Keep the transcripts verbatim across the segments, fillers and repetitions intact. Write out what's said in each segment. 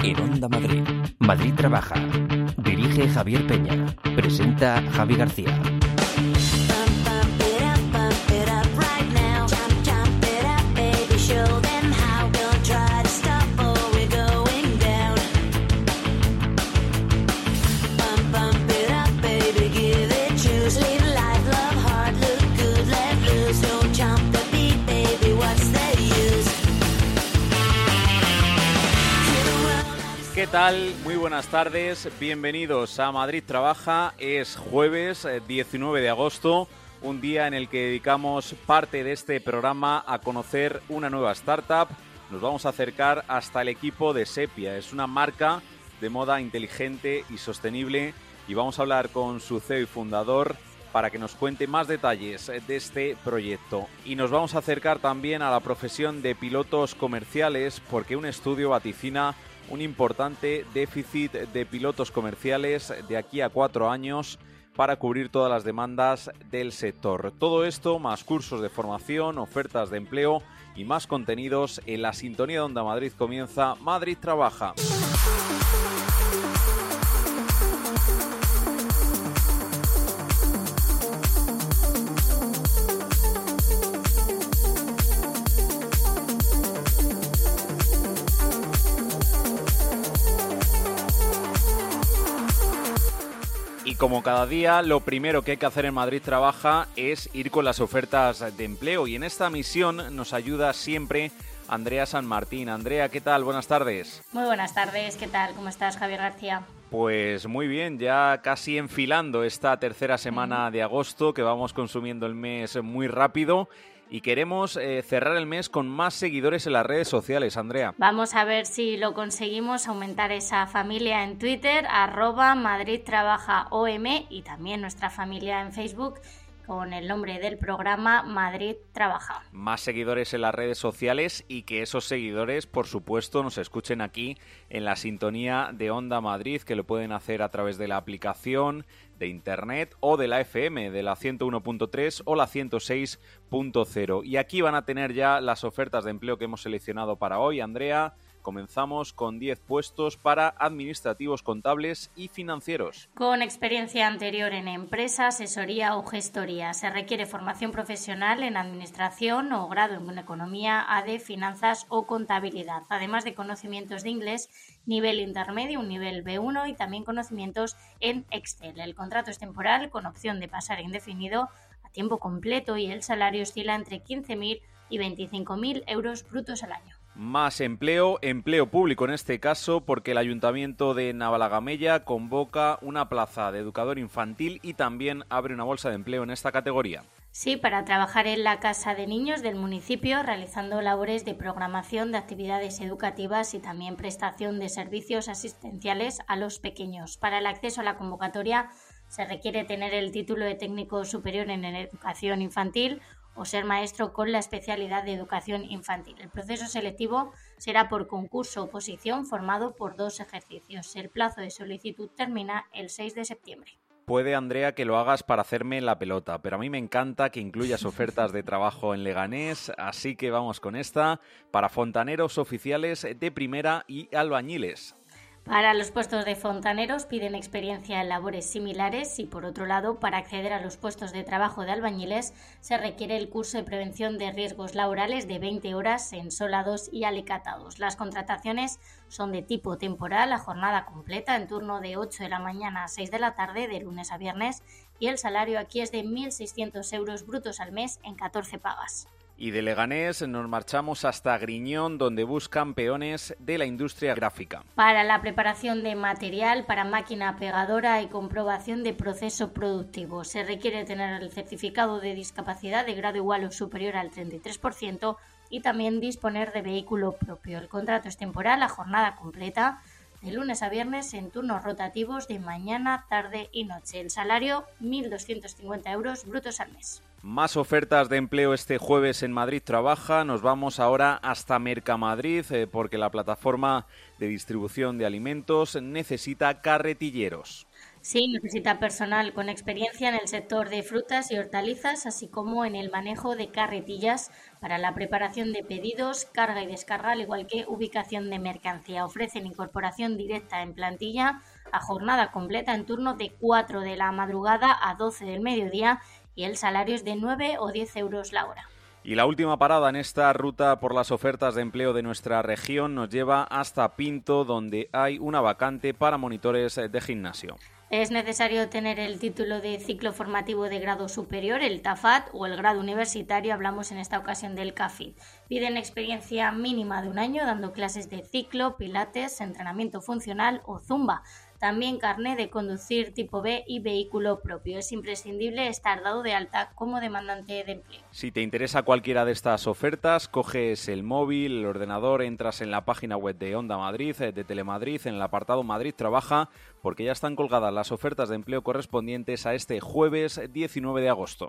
en Onda Madrid. Madrid Trabaja. Dirige Javier Peña. Presenta Javi García. ¿Qué tal? Muy buenas tardes, bienvenidos a Madrid Trabaja. Es jueves diecinueve de agosto, un día en el que dedicamos parte de este programa a conocer una nueva startup. Nos vamos a acercar hasta el equipo de Sepia, es una marca de moda inteligente y sostenible, y vamos a hablar con su C E O y fundador para que nos cuente más detalles de este proyecto. Y nos vamos a acercar también a la profesión de pilotos comerciales, porque un estudio vaticina un importante déficit de pilotos comerciales de aquí a cuatro años para cubrir todas las demandas del sector. Todo esto, más cursos de formación, ofertas de empleo y más contenidos en la sintonía de Onda Madrid. Comienza Madrid Trabaja. Y como cada día, lo primero que hay que hacer en Madrid Trabaja es ir con las ofertas de empleo. Y en esta misión nos ayuda siempre Andrea San Martín. Andrea, ¿qué tal? Buenas tardes. Muy buenas tardes. ¿Qué tal? ¿Cómo estás, Javier García? Pues muy bien, ya casi enfilando esta tercera semana de agosto, que vamos consumiendo el mes muy rápido. Y queremos eh, cerrar el mes con más seguidores en las redes sociales, Andrea. Vamos a ver si lo conseguimos, aumentar esa familia en Twitter, arroba Madrid Trabaja O M, y también nuestra familia en Facebook con el nombre del programa Madrid Trabaja. Más seguidores en las redes sociales y que esos seguidores, por supuesto, nos escuchen aquí en la sintonía de Onda Madrid, que lo pueden hacer a través de la aplicación de internet o de la F M, de la ciento uno punto tres o la ciento seis punto cero. Y aquí van a tener ya las ofertas de empleo que hemos seleccionado para hoy, Andrea. Comenzamos con diez puestos para administrativos, contables y financieros. Con experiencia anterior en empresa, asesoría o gestoría. Se requiere formación profesional en administración o grado en economía, A D E, finanzas o contabilidad, además de conocimientos de inglés, nivel intermedio, un nivel B uno, y también conocimientos en Excel. El contrato es temporal con opción de pasar a indefinido a tiempo completo y el salario oscila entre quince mil y veinticinco mil euros brutos al año. Más empleo, empleo público en este caso, porque el Ayuntamiento de Navalagamella convoca una plaza de educador infantil y también abre una bolsa de empleo en esta categoría. Sí, para trabajar en la Casa de Niños del municipio, realizando labores de programación de actividades educativas y también prestación de servicios asistenciales a los pequeños. Para el acceso a la convocatoria se requiere tener el título de técnico superior en educación infantil o ser maestro con la especialidad de educación infantil. El proceso selectivo será por concurso o oposición formado por dos ejercicios. El plazo de solicitud termina el seis de septiembre. Puede, Andrea, que lo hagas para hacerme la pelota, pero a mí me encanta que incluyas ofertas de trabajo en Leganés, así que vamos con esta, para fontaneros oficiales de primera y albañiles. Para los puestos de fontaneros piden experiencia en labores similares y, por otro lado, para acceder a los puestos de trabajo de albañiles se requiere el curso de prevención de riesgos laborales de veinte horas en solados y alicatados. Las contrataciones son de tipo temporal a jornada completa en turno de ocho de la mañana a seis de la tarde de lunes a viernes, y el salario aquí es de mil seiscientos euros brutos al mes en catorce pagas. Y de Leganés nos marchamos hasta Griñón, donde buscan peones de la industria gráfica. Para la preparación de material para máquina pegadora y comprobación de proceso productivo se requiere tener el certificado de discapacidad de grado igual o superior al treinta y tres por ciento y también disponer de vehículo propio. El contrato es temporal a jornada completa de lunes a viernes en turnos rotativos de mañana, tarde y noche. El salario mil doscientos cincuenta euros brutos al mes. Más ofertas de empleo este jueves en Madrid Trabaja. Nos vamos ahora hasta Mercamadrid eh, porque la plataforma de distribución de alimentos necesita carretilleros. Sí, necesita personal con experiencia en el sector de frutas y hortalizas, así como en el manejo de carretillas para la preparación de pedidos, carga y descarga, al igual que ubicación de mercancía. Ofrecen incorporación directa en plantilla a jornada completa en turno de cuatro de la madrugada a doce del mediodía y el salario es de nueve o diez euros la hora. Y la última parada en esta ruta por las ofertas de empleo de nuestra región nos lleva hasta Pinto, donde hay una vacante para monitores de gimnasio. Es necesario tener el título de ciclo formativo de grado superior, el TAFAT, o el grado universitario, hablamos en esta ocasión del CAFID. Piden experiencia mínima de un año dando clases de ciclo, pilates, entrenamiento funcional o zumba. También carné de conducir tipo B y vehículo propio. Es imprescindible estar dado de alta como demandante de empleo. Si te interesa cualquiera de estas ofertas, coges el móvil, el ordenador, entras en la página web de Onda Madrid, de Telemadrid, en el apartado Madrid Trabaja, porque ya están colgadas las ofertas de empleo correspondientes a este jueves diecinueve de agosto.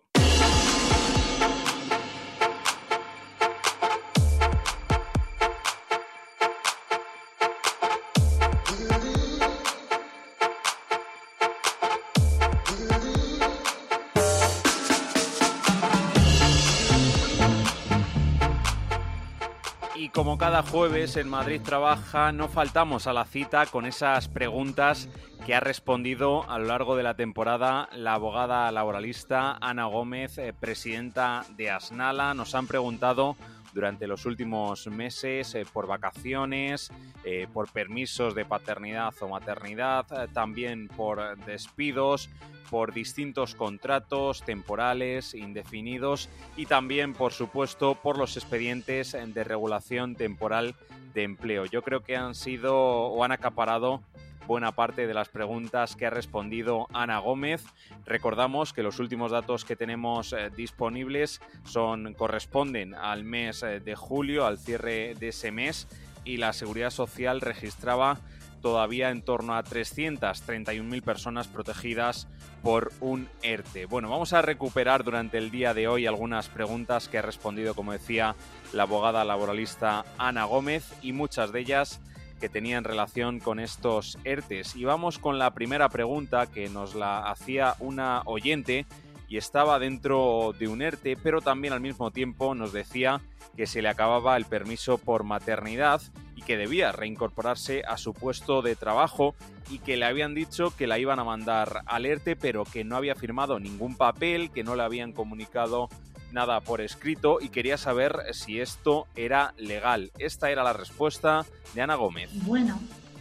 Y como cada jueves en Madrid Trabaja, no faltamos a la cita con esas preguntas que ha respondido a lo largo de la temporada la abogada laboralista Ana Gómez, eh, presidenta de Asnala. Nos han preguntado durante los últimos meses eh, por vacaciones, eh, por permisos de paternidad o maternidad, eh, también por despidos, por distintos contratos temporales, indefinidos y también, por supuesto, por los expedientes de regulación temporal de empleo. Yo creo que han sido o han acaparado buena parte de las preguntas que ha respondido Ana Gómez. Recordamos que los últimos datos que tenemos eh, disponibles son corresponden al mes eh, de julio, al cierre de ese mes, y la Seguridad Social registraba todavía en torno a trescientas treinta y un mil personas protegidas por un ERTE. Bueno, vamos a recuperar durante el día de hoy algunas preguntas que ha respondido, como decía, la abogada laboralista Ana Gómez, y muchas de ellas que tenían relación con estos ERTEs. Y vamos con la primera pregunta, que nos la hacía una oyente y estaba dentro de un ERTE, pero también al mismo tiempo nos decía que se le acababa el permiso por maternidad y que debía reincorporarse a su puesto de trabajo y que le habían dicho que la iban a mandar al ERTE, pero que no había firmado ningún papel, que no le habían comunicado nada por escrito, y quería saber si esto era legal. Esta era la respuesta de Ana Gómez. Bueno,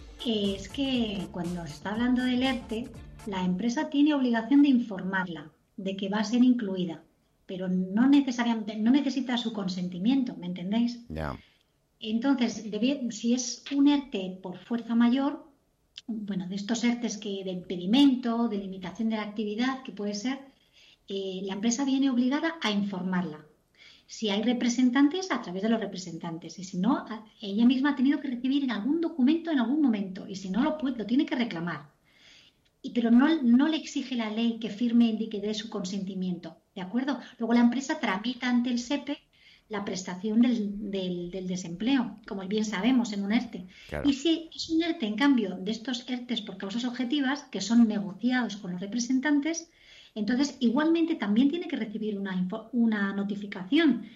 es que cuando se está hablando del ERTE, la empresa tiene obligación de informarla de que va a ser incluida, pero no necesariamente, no necesita su consentimiento, ¿me entendéis? Ya. Entonces, debe, si es un ERTE por fuerza mayor, bueno, de estos ERTEs que de impedimento, de limitación de la actividad, que puede ser, eh, la empresa viene obligada a informarla. Si hay representantes, a través de los representantes, y si no, ella misma ha tenido que recibir en algún documento en algún momento, y si no, lo, puede, lo tiene que reclamar. Y, pero no, no le exige la ley que firme y que dé su consentimiento, ¿de acuerdo? Luego la empresa tramita ante el SEPE la prestación del, del, del desempleo, como bien sabemos, en un ERTE. Claro. Y si es un ERTE, en cambio, de estos ERTEs por causas objetivas, que son negociados con los representantes, entonces igualmente también tiene que recibir una, una notificación.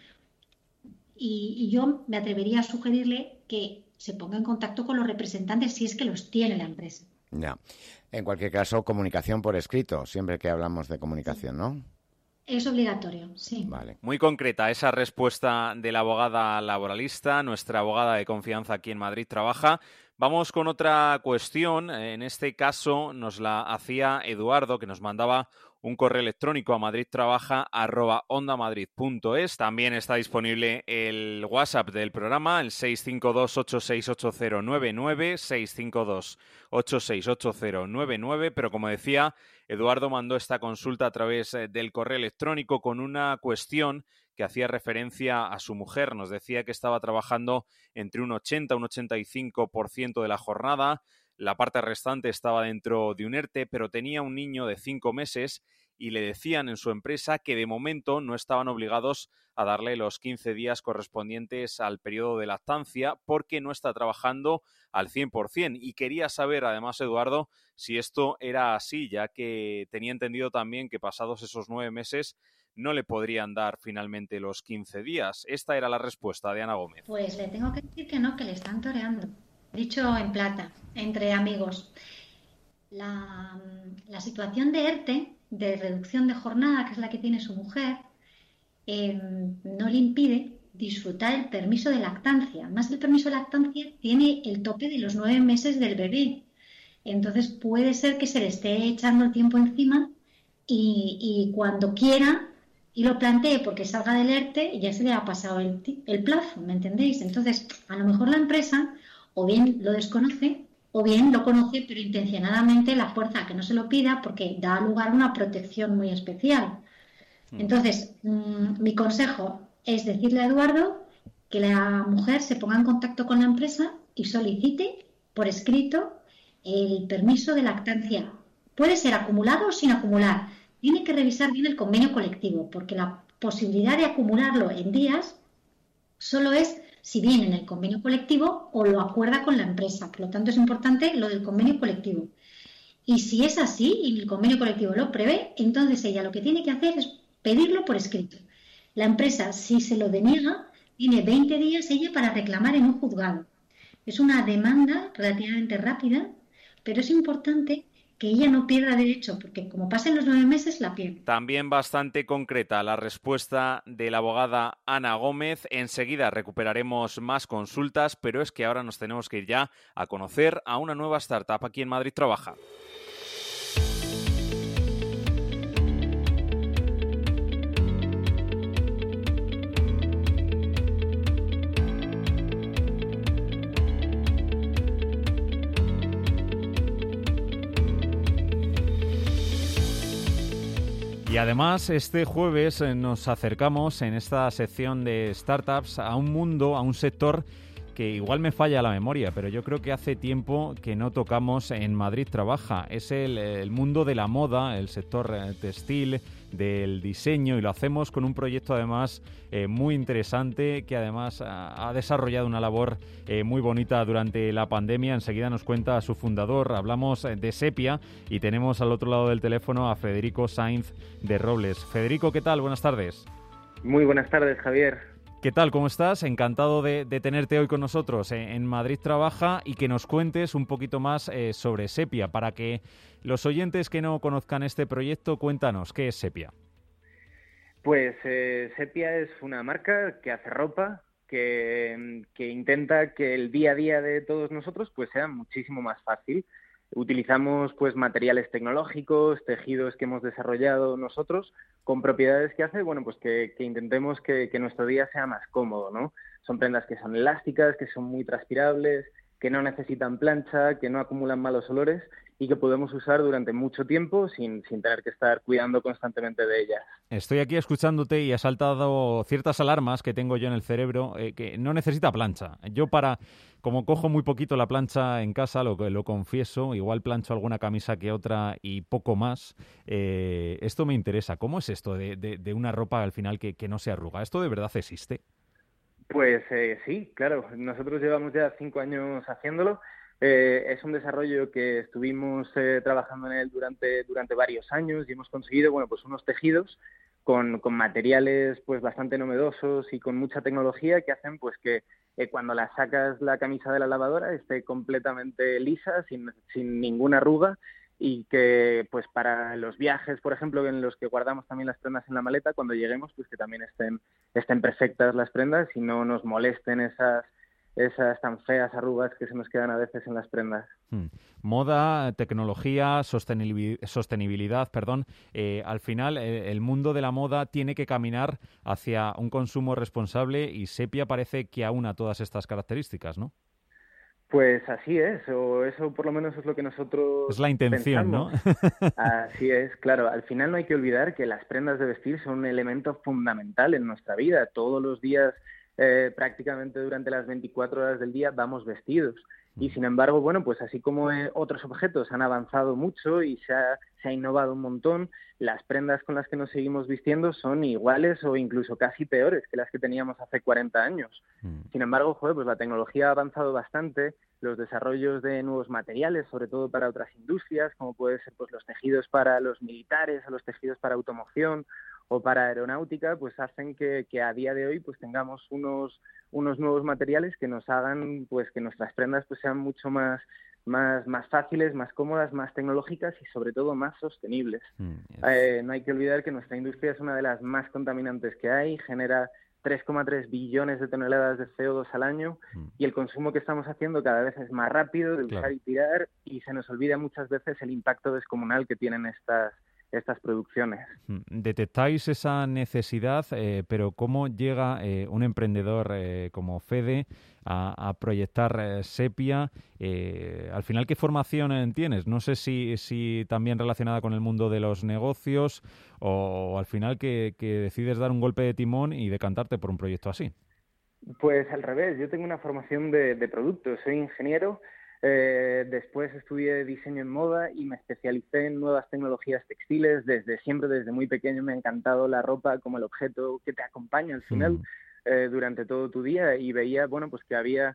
Y, y yo me atrevería a sugerirle que se ponga en contacto con los representantes si es que los tiene la empresa. Ya. En cualquier caso, comunicación por escrito, siempre que hablamos de comunicación, ¿no? Es obligatorio, sí. Vale. Muy concreta esa respuesta de la abogada laboralista, nuestra abogada de confianza aquí en Madrid Trabaja. Vamos con otra cuestión. En este caso nos la hacía Eduardo, que nos mandaba un correo electrónico a madridtrabaja arroba ondamadrid punto es. También está disponible el WhatsApp del programa, el seis cinco dos, ocho seis ocho cero nueve nueve, seis cinco dos, ocho seis ocho cero nueve nueve, pero como decía, Eduardo mandó esta consulta a través del correo electrónico con una cuestión que hacía referencia a su mujer. Nos decía que estaba trabajando entre un ochenta y un ochenta y cinco por ciento de la jornada. La parte restante estaba dentro de un ERTE, pero tenía un niño de cinco meses y le decían en su empresa que de momento no estaban obligados a darle los quince días correspondientes al periodo de lactancia porque no está trabajando al cien por ciento. Y quería saber, además, Eduardo, si esto era así, ya que tenía entendido también que pasados esos nueve meses no le podrían dar finalmente los quince días. Esta era la respuesta de Ana Gómez. Pues le tengo que decir que no, que le están toreando. Dicho en plata, entre amigos. La, la situación de ERTE, de reducción de jornada, que es la que tiene su mujer, eh, no le impide disfrutar el permiso de lactancia. Además, el permiso de lactancia tiene el tope de los nueve meses del bebé. Entonces puede ser que se le esté echando el tiempo encima y, y cuando quiera y lo plantee porque salga del ERTE ya se le ha pasado el, el plazo, ¿me entendéis? Entonces, a lo mejor la empresa o bien lo desconoce o bien lo conoce, pero intencionadamente la fuerza a que no se lo pida porque da lugar a una protección muy especial. Entonces, mmm, mi consejo es decirle a Eduardo que la mujer se ponga en contacto con la empresa y solicite por escrito el permiso de lactancia. Puede ser acumulado o sin acumular. Tiene que revisar bien el convenio colectivo, porque la posibilidad de acumularlo en días solo es si viene en el convenio colectivo o lo acuerda con la empresa. Por lo tanto, es importante lo del convenio colectivo. Y si es así y el convenio colectivo lo prevé, entonces ella lo que tiene que hacer es pedirlo por escrito. La empresa, si se lo deniega, tiene veinte días ella para reclamar en un juzgado. Es una demanda relativamente rápida, pero es importante que ella no pierda derecho, porque como pasen los nueve meses, la pierde. También bastante concreta la respuesta de la abogada Ana Gómez. Enseguida recuperaremos más consultas, pero es que ahora nos tenemos que ir ya a conocer a una nueva startup aquí en Madrid Trabaja. Y además, este jueves nos acercamos en esta sección de startups a un mundo, a un sector que igual me falla la memoria, pero yo creo que hace tiempo que no tocamos en Madrid Trabaja. Es el, el mundo de la moda, el sector textil, del diseño, y lo hacemos con un proyecto además eh, muy interesante que además ha, ha desarrollado una labor eh, muy bonita durante la pandemia. Enseguida nos cuenta su fundador. Hablamos de Sepia y tenemos al otro lado del teléfono a Federico Sainz de Robles. Federico, ¿qué tal? Buenas tardes. Muy buenas tardes, Javier. ¿Qué tal? ¿Cómo estás? Encantado de, de tenerte hoy con nosotros en, en Madrid Trabaja y que nos cuentes un poquito más eh, sobre Sepia. Para que los oyentes que no conozcan este proyecto, cuéntanos, ¿qué es Sepia? Pues eh, Sepia es una marca que hace ropa, que, que intenta que el día a día de todos nosotros pues sea muchísimo más fácil. Utilizamos pues materiales tecnológicos, tejidos que hemos desarrollado nosotros, con propiedades que hace, bueno, pues que, que intentemos que, que nuestro día sea más cómodo, ¿no? Son prendas que son elásticas, que son muy transpirables, que no necesitan plancha, que no acumulan malos olores y que podemos usar durante mucho tiempo sin, sin tener que estar cuidando constantemente de ellas. Estoy aquí escuchándote y ha saltado ciertas alarmas que tengo yo en el cerebro, eh, que no necesita plancha. Yo para, como cojo muy poquito la plancha en casa, lo, lo confieso, igual plancho alguna camisa que otra y poco más. Eh, esto me interesa. ¿Cómo es esto de, de, de una ropa al final que, que no se arruga? ¿Esto de verdad existe? Pues eh, sí, claro. Nosotros llevamos ya cinco años haciéndolo. Eh, es un desarrollo que estuvimos eh, trabajando en él durante, durante varios años y hemos conseguido, bueno, pues unos tejidos con, con materiales pues bastante novedosos y con mucha tecnología que hacen pues que eh, cuando la sacas la camisa de la lavadora esté completamente lisa, sin, sin ninguna arruga, y que pues para los viajes, por ejemplo, en los que guardamos también las prendas en la maleta, cuando lleguemos, pues que también estén, estén perfectas las prendas y no nos molesten esas esas tan feas arrugas que se nos quedan a veces en las prendas. Hmm. Moda, tecnología, sostenibilidad, sostenibilidad perdón. Eh, al final, eh, el mundo de la moda tiene que caminar hacia un consumo responsable y Sepia parece que aúna todas estas características, ¿no? Pues así es, o eso por lo menos es lo que nosotros es la intención, pensamos. ¿No? Así es, claro. Al final no hay que olvidar que las prendas de vestir son un elemento fundamental en nuestra vida. Todos los días, Eh, prácticamente durante las veinticuatro horas del día vamos vestidos Y sin embargo, bueno, pues así como eh, otros objetos han avanzado mucho y se ha, se ha innovado un montón, las prendas con las que nos seguimos vistiendo son iguales o incluso casi peores que las que teníamos hace cuarenta años. Mm. Sin embargo, joder, pues la tecnología ha avanzado bastante, los desarrollos de nuevos materiales, sobre todo para otras industrias, como puede ser pues los tejidos para los militares o los tejidos para automoción o para aeronáutica, pues hacen que, que a día de hoy pues tengamos unos unos nuevos materiales que nos hagan pues que nuestras prendas pues sean mucho más más más fáciles, más cómodas, más tecnológicas y sobre todo más sostenibles. Mm, yes. eh, no hay que olvidar que nuestra industria es una de las más contaminantes que hay, genera tres coma tres billones de toneladas de C O dos al año mm. y el consumo que estamos haciendo cada vez es más rápido de usar claro. y tirar, y se nos olvida muchas veces el impacto descomunal que tienen estas estas producciones. Detectáis esa necesidad, eh, pero ¿cómo llega eh, un emprendedor eh, como Fede a, a proyectar eh, Sepia? Eh, al final, ¿qué formación eh, tienes? No sé si, si también relacionada con el mundo de los negocios o, o al final que, que decides dar un golpe de timón y decantarte por un proyecto así. Pues al revés, yo tengo una formación de, de producto, soy ingeniero. Eh, después estudié diseño en moda y me especialicé en nuevas tecnologías textiles. Desde siempre, desde muy pequeño, me ha encantado la ropa como el objeto que te acompaña al final mm. eh, durante todo tu día, y veía, bueno, pues que había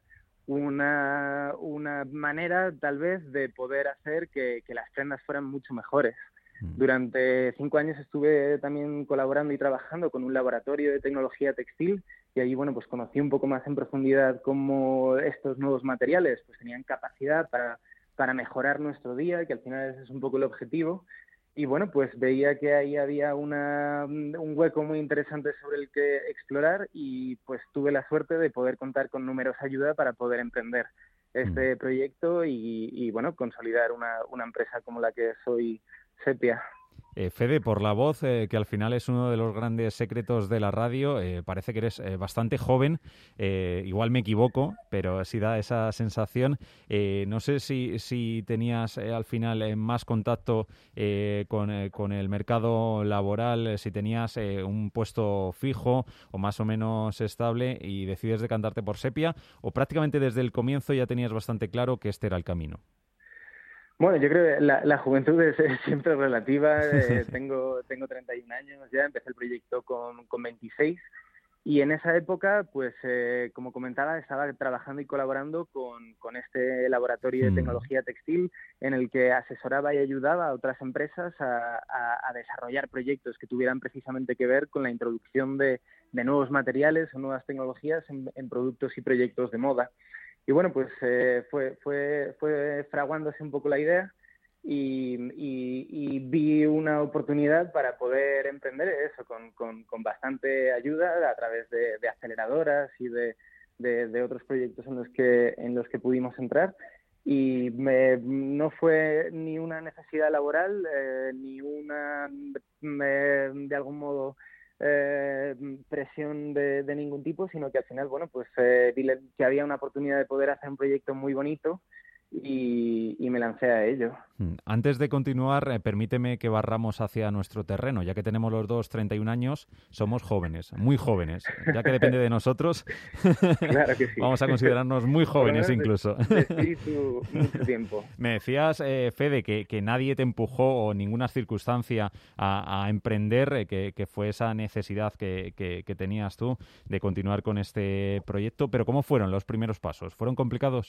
una, una manera tal vez de poder hacer que, que las prendas fueran mucho mejores. Mm. Durante cinco años estuve también colaborando y trabajando con un laboratorio de tecnología textil, y ahí, bueno, pues conocí un poco más en profundidad cómo estos nuevos materiales pues tenían capacidad para, para mejorar nuestro día, que al final ese es un poco el objetivo. Y bueno, pues veía que ahí había una, un hueco muy interesante sobre el que explorar, y pues tuve la suerte de poder contar con numerosa ayuda para poder emprender este mm. proyecto y, y, bueno, consolidar una, una empresa como la que soy Sepia. Eh, Fede, por la voz, eh, que al final es uno de los grandes secretos de la radio, eh, parece que eres eh, bastante joven, eh, igual me equivoco, pero sí da esa sensación. Eh, no sé si, si tenías eh, al final eh, más contacto eh, con, eh, con el mercado laboral, eh, si tenías eh, un puesto fijo o más o menos estable y decides decantarte por Sepia, o prácticamente desde el comienzo ya tenías bastante claro que este era el camino. Bueno, yo creo que la, la juventud es, es siempre relativa. Eh, tengo, tengo treinta y un años ya, empecé el proyecto con, con veintiséis, y en esa época, pues eh, como comentaba, estaba trabajando y colaborando con, con este laboratorio de tecnología textil en el que asesoraba y ayudaba a otras empresas a, a, a desarrollar proyectos que tuvieran precisamente que ver con la introducción de, de nuevos materiales o nuevas tecnologías en, en productos y proyectos de moda. Y bueno, pues eh, fue, fue, fue fraguándose un poco la idea y, y, y vi una oportunidad para poder emprender eso con, con, con bastante ayuda a través de, de aceleradoras y de, de, de otros proyectos en los que, en los que pudimos entrar. Y me, no fue ni una necesidad laboral, eh, ni una, me, de algún modo, Eh, presión de, de ningún tipo, sino que al final, bueno, pues eh, vi que había una oportunidad de poder hacer un proyecto muy bonito y, y me lancé a ello. Antes de continuar, eh, permíteme que barramos hacia nuestro terreno, ya que tenemos los dos treinta y un años, somos jóvenes, muy jóvenes, ya que depende de nosotros. Claro que sí. Vamos a considerarnos muy jóvenes incluso. De, de espíritu, mucho tiempo. Me decías, eh, Fede, que, que nadie te empujó o ninguna circunstancia a, a emprender, eh, que, que fue esa necesidad que, que, que tenías tú de continuar con este proyecto, pero ¿cómo fueron los primeros pasos? ¿Fueron complicados?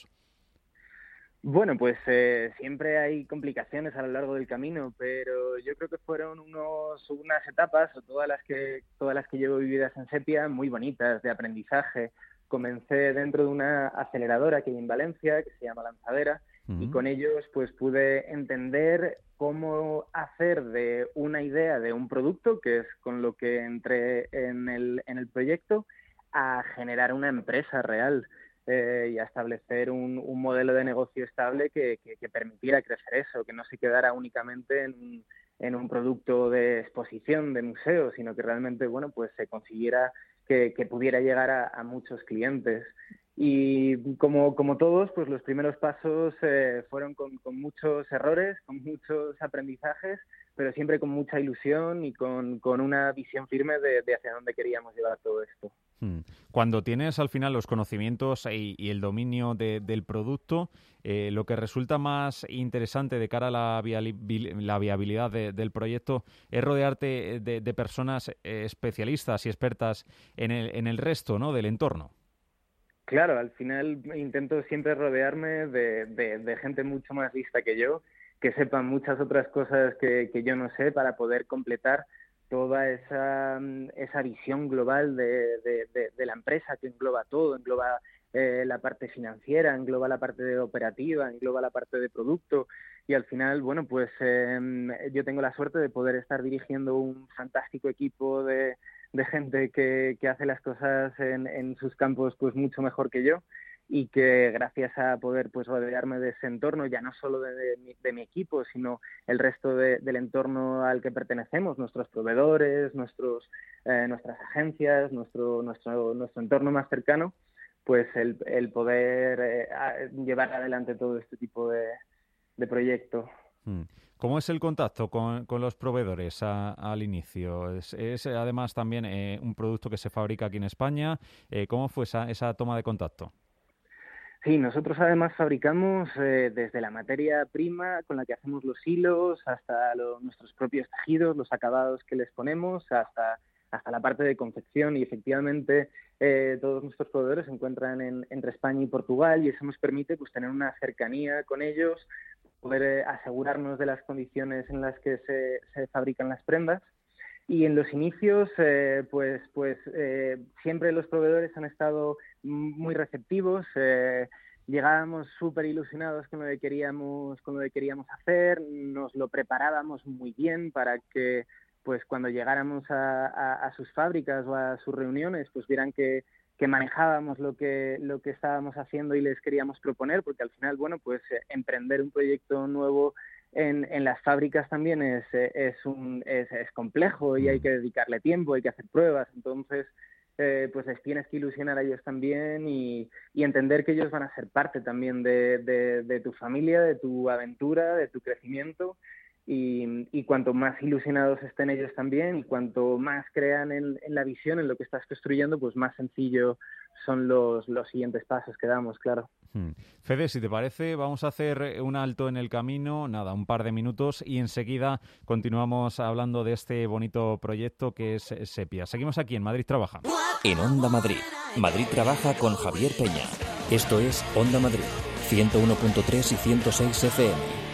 Bueno, pues eh, siempre hay complicaciones a lo largo del camino, pero yo creo que fueron unos, unas etapas, o todas las que todas las que llevo vividas en Sepia, muy bonitas, de aprendizaje. Comencé dentro de una aceleradora que hay en Valencia, que se llama Lanzadera, uh-huh. y con ellos pues pude entender cómo hacer de una idea de un producto, que es con lo que entré en el, en el proyecto, a generar una empresa real. Eh, y a establecer un, un modelo de negocio estable que, que, que permitiera crecer eso, que no se quedara únicamente en, en un producto de exposición, de museo, sino que realmente, bueno, pues se consiguiera que, que pudiera llegar a, a muchos clientes. Y como, como todos, pues los primeros pasos eh, fueron con, con muchos errores, con muchos aprendizajes, pero siempre con mucha ilusión y con, con una visión firme de, de hacia dónde queríamos llevar todo esto. Cuando tienes al final los conocimientos y, y el dominio de, del producto, eh, lo que resulta más interesante de cara a la, viabil- la viabilidad de, del proyecto es rodearte de, de personas eh, especialistas y expertas en el, en el resto, ¿no?, del entorno. Claro, al final intento siempre rodearme de, de, de gente mucho más lista que yo, que sepan muchas otras cosas que, que yo no sé, para poder completar toda esa, esa visión global de, de, de, de la empresa, que engloba todo, engloba eh, la parte financiera, engloba la parte de operativa, engloba la parte de producto, y al final, bueno, pues eh, yo tengo la suerte de poder estar dirigiendo un fantástico equipo de, de gente que, que hace las cosas en, en sus campos pues mucho mejor que yo, y que gracias a poder pues rodearme de ese entorno, ya no solo de, de, mi, de mi equipo, sino el resto de, del entorno al que pertenecemos, nuestros proveedores, nuestros eh, nuestras agencias, nuestro nuestro nuestro entorno más cercano, pues el, el poder eh, llevar adelante todo este tipo de, de proyecto. ¿Cómo es el contacto con, con los proveedores a, al inicio? Es, es además también eh, un producto que se fabrica aquí en España. Eh, ¿Cómo fue esa, esa toma de contacto? Sí, nosotros además fabricamos eh, desde la materia prima con la que hacemos los hilos hasta lo, nuestros propios tejidos, los acabados que les ponemos, hasta, hasta la parte de confección, y efectivamente eh, todos nuestros proveedores se encuentran en, entre España y Portugal, y eso nos permite pues tener una cercanía con ellos, poder eh, asegurarnos de las condiciones en las que se, se fabrican las prendas. Y en los inicios, eh, pues, pues eh, siempre los proveedores han estado muy receptivos. Eh, llegábamos súper ilusionados con lo que queríamos, con lo que queríamos hacer. Nos lo preparábamos muy bien para que, pues, cuando llegáramos a, a, a sus fábricas o a sus reuniones, pues vieran que, que manejábamos lo que lo que estábamos haciendo y les queríamos proponer, porque al final, bueno, pues eh, emprender un proyecto nuevo En, en las fábricas también es, es, un, es, es complejo, y hay que dedicarle tiempo, hay que hacer pruebas. Entonces, eh, pues les tienes que ilusionar a ellos también, y, y entender que ellos van a ser parte también de, de, de tu familia, de tu aventura, de tu crecimiento. Y, y cuanto más ilusionados estén ellos también, y cuanto más crean en, en la visión, en lo que estás construyendo, pues más sencillo son los, los siguientes pasos que damos, claro. Hmm. Fede, si te parece, vamos a hacer un alto en el camino, nada, un par de minutos, y enseguida continuamos hablando de este bonito proyecto que es Sepia. Seguimos aquí en Madrid Trabaja. En Onda Madrid, Madrid Trabaja con Javier Peña. Esto es Onda Madrid, ciento uno punto tres y ciento seis F M.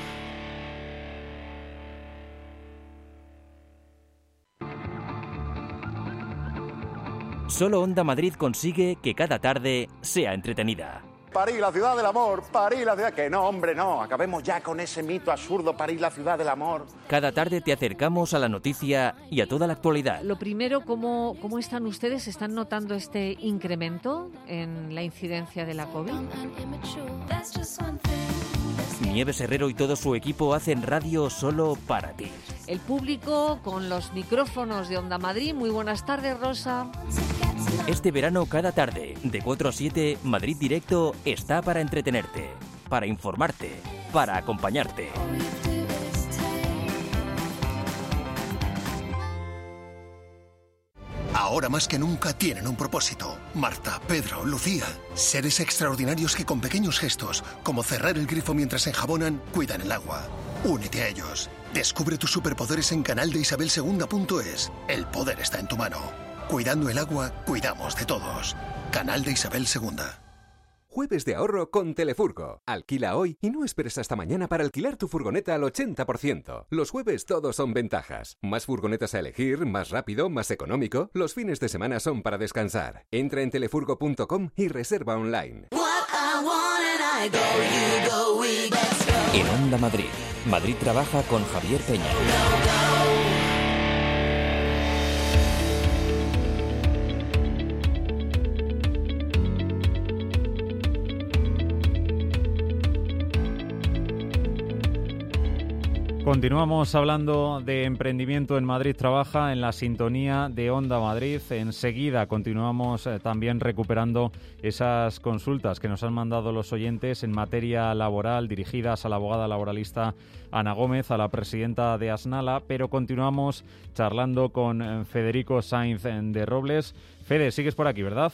Solo Onda Madrid consigue que cada tarde sea entretenida. París, la ciudad del amor, París, la ciudad... Que no, hombre, no, acabemos ya con ese mito absurdo, París, la ciudad del amor. Cada tarde te acercamos a la noticia y a toda la actualidad. Lo primero, ¿cómo, cómo están ustedes? ¿Están notando este incremento en la incidencia de la COVID? Nieves Herrero y todo su equipo hacen radio solo para ti. El público con los micrófonos de Onda Madrid. Muy buenas tardes, Rosa. Este verano, cada tarde, de cuatro a siete, Madrid Directo está para entretenerte, para informarte, para acompañarte. Ahora más que nunca tienen un propósito. Marta, Pedro, Lucía. Seres extraordinarios que con pequeños gestos, como cerrar el grifo mientras enjabonan, cuidan el agua. Únete a ellos. Descubre tus superpoderes en canal de isabel segunda punto es. El poder está en tu mano. Cuidando el agua, cuidamos de todos. Canal de Isabel segunda. Jueves de ahorro con Telefurgo. Alquila hoy y no esperes hasta mañana para alquilar tu furgoneta al ochenta por ciento. Los jueves todos son ventajas. Más furgonetas a elegir, más rápido, más económico. Los fines de semana son para descansar. Entra en telefurgo punto com y reserva online. En Onda Madrid, Madrid Trabaja con Javier Peña. Continuamos hablando de emprendimiento en Madrid Trabaja en la sintonía de Onda Madrid. Enseguida continuamos eh, también recuperando esas consultas que nos han mandado los oyentes en materia laboral dirigidas a la abogada laboralista Ana Gómez, a la presidenta de Asnala, pero continuamos charlando con eh, Federico Sainz de Robles. Fede, sigues por aquí, ¿verdad?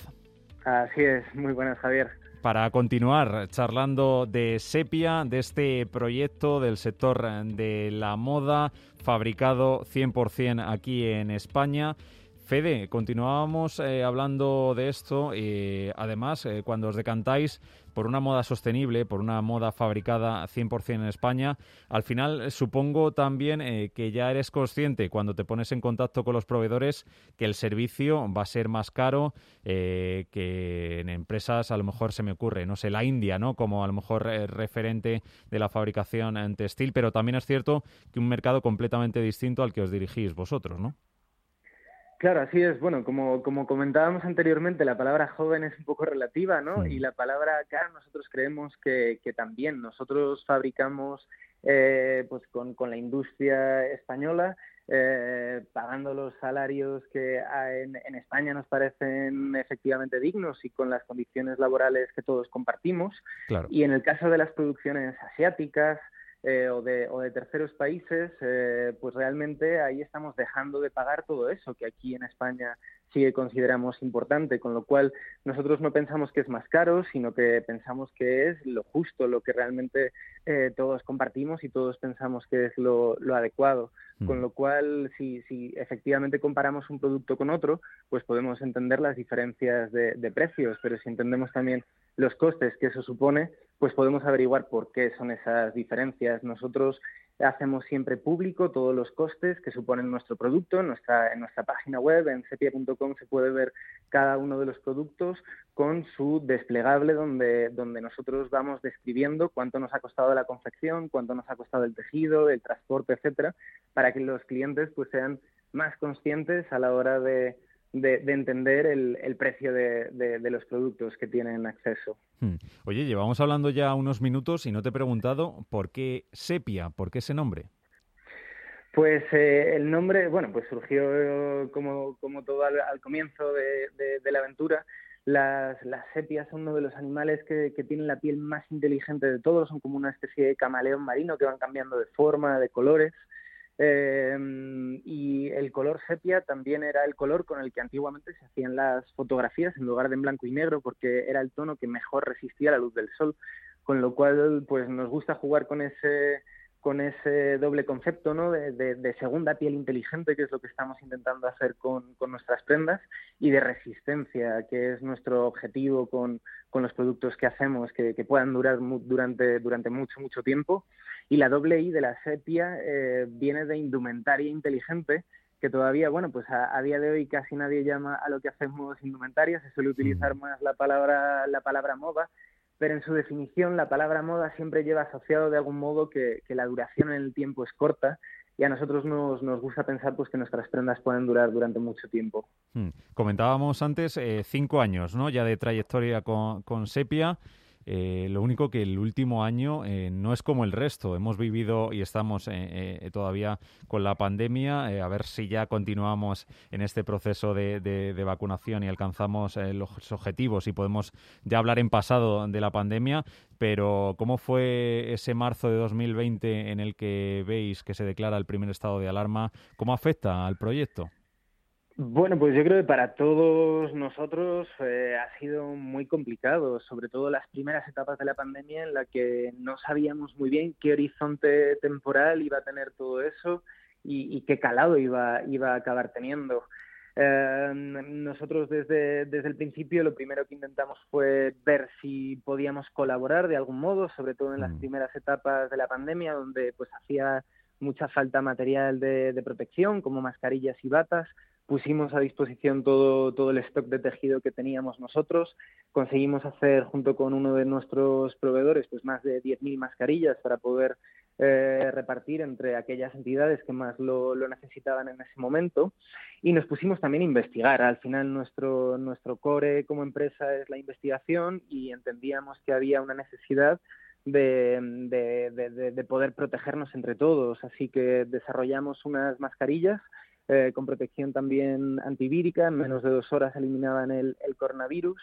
Así es, muy buenas, Javier. Para continuar charlando de Sepia, de este proyecto del sector de la moda, fabricado cien por ciento aquí en España. Fede, continuábamos eh, hablando de esto y además eh, cuando os decantáis por una moda sostenible, por una moda fabricada cien por ciento en España, al final supongo también eh, que ya eres consciente cuando te pones en contacto con los proveedores que el servicio va a ser más caro eh, que en empresas, a lo mejor se me ocurre, no sé, la India, ¿no? Como a lo mejor eh, referente de la fabricación en textil, pero también es cierto que un mercado completamente distinto al que os dirigís vosotros, ¿no? Claro, así es. Bueno, como, como comentábamos anteriormente, la palabra joven es un poco relativa, ¿no? Sí. Y la palabra acá nosotros creemos que, que también. Nosotros fabricamos eh, pues con, con la industria española, eh, pagando los salarios que en, en España nos parecen efectivamente dignos y con las condiciones laborales que todos compartimos. Claro. Y en el caso de las producciones asiáticas, Eh, o, de, o de terceros países, eh, pues realmente ahí estamos dejando de pagar todo eso que aquí en España sí que consideramos importante, con lo cual nosotros no pensamos que es más caro, sino que pensamos que es lo justo, lo que realmente eh, todos compartimos y todos pensamos que es lo, lo adecuado. Mm. Con lo cual, si, si efectivamente comparamos un producto con otro, pues podemos entender las diferencias de, de precios, pero si entendemos también los costes que eso supone, pues podemos averiguar por qué son esas diferencias. Nosotros hacemos siempre público todos los costes que suponen nuestro producto. En nuestra, en nuestra página web, en sepia punto com, se puede ver cada uno de los productos con su desplegable donde, donde nosotros vamos describiendo cuánto nos ha costado la confección, cuánto nos ha costado el tejido, el transporte, etcétera, para que los clientes pues sean más conscientes a la hora de De, de entender el, el precio de, de, de los productos que tienen acceso. Oye, llevamos hablando ya unos minutos y no te he preguntado por qué Sepia, por qué ese nombre. Pues eh, el nombre, bueno, pues surgió como, como todo al, al comienzo de, de, de la aventura. Las, las sepias son uno de los animales que, que tienen la piel más inteligente de todos, son como una especie de camaleón marino que van cambiando de forma, de colores. Eh, y el color sepia también era el color con el que antiguamente se hacían las fotografías en lugar de en blanco y negro, porque era el tono que mejor resistía la luz del sol, con lo cual pues nos gusta jugar con ese con ese doble concepto, ¿no? de, de, de segunda piel inteligente, que es lo que estamos intentando hacer con, con nuestras prendas, y de resistencia, que es nuestro objetivo con, con los productos que hacemos, que, que puedan durar mu- durante, durante mucho, mucho tiempo. Y la doble I de la sepia eh, viene de indumentaria inteligente, que todavía, bueno, pues a, a día de hoy casi nadie llama a lo que hacemos indumentaria, se suele utilizar más la palabra, la palabra moda, pero en su definición la palabra moda siempre lleva asociado de algún modo que, que la duración en el tiempo es corta, y a nosotros nos, nos gusta pensar pues que nuestras prendas pueden durar durante mucho tiempo. Hmm. Comentábamos antes eh, cinco años, ¿no? Ya de trayectoria con, con Sepia. Eh, lo único que el último año eh, no es como el resto. Hemos vivido y estamos eh, eh, todavía con la pandemia. Eh, a ver si ya continuamos en este proceso de, de, de vacunación y alcanzamos eh, los objetivos y podemos ya hablar en pasado de la pandemia. Pero ¿cómo fue ese marzo de dos mil veinte en el que veis que se declara el primer estado de alarma? ¿Cómo afecta al proyecto? Bueno, pues yo creo que para todos nosotros eh, ha sido muy complicado, sobre todo las primeras etapas de la pandemia en la que no sabíamos muy bien qué horizonte temporal iba a tener todo eso y, y qué calado iba, iba a acabar teniendo. Eh, nosotros desde, desde el principio lo primero que intentamos fue ver si podíamos colaborar de algún modo, sobre todo en las primeras etapas de la pandemia, donde pues hacía mucha falta material de, de protección, como mascarillas y batas. Pusimos a disposición todo, todo el stock de tejido que teníamos nosotros. Conseguimos hacer, junto con uno de nuestros proveedores, pues más de diez mil mascarillas para poder eh, repartir entre aquellas entidades que más lo, lo necesitaban en ese momento. Y nos pusimos también a investigar. Al final nuestro, nuestro core como empresa es la investigación y entendíamos que había una necesidad de, de, de, de poder protegernos entre todos. Así que desarrollamos unas mascarillas eh, con protección también antivírica, en menos de dos horas eliminaban el, el coronavirus.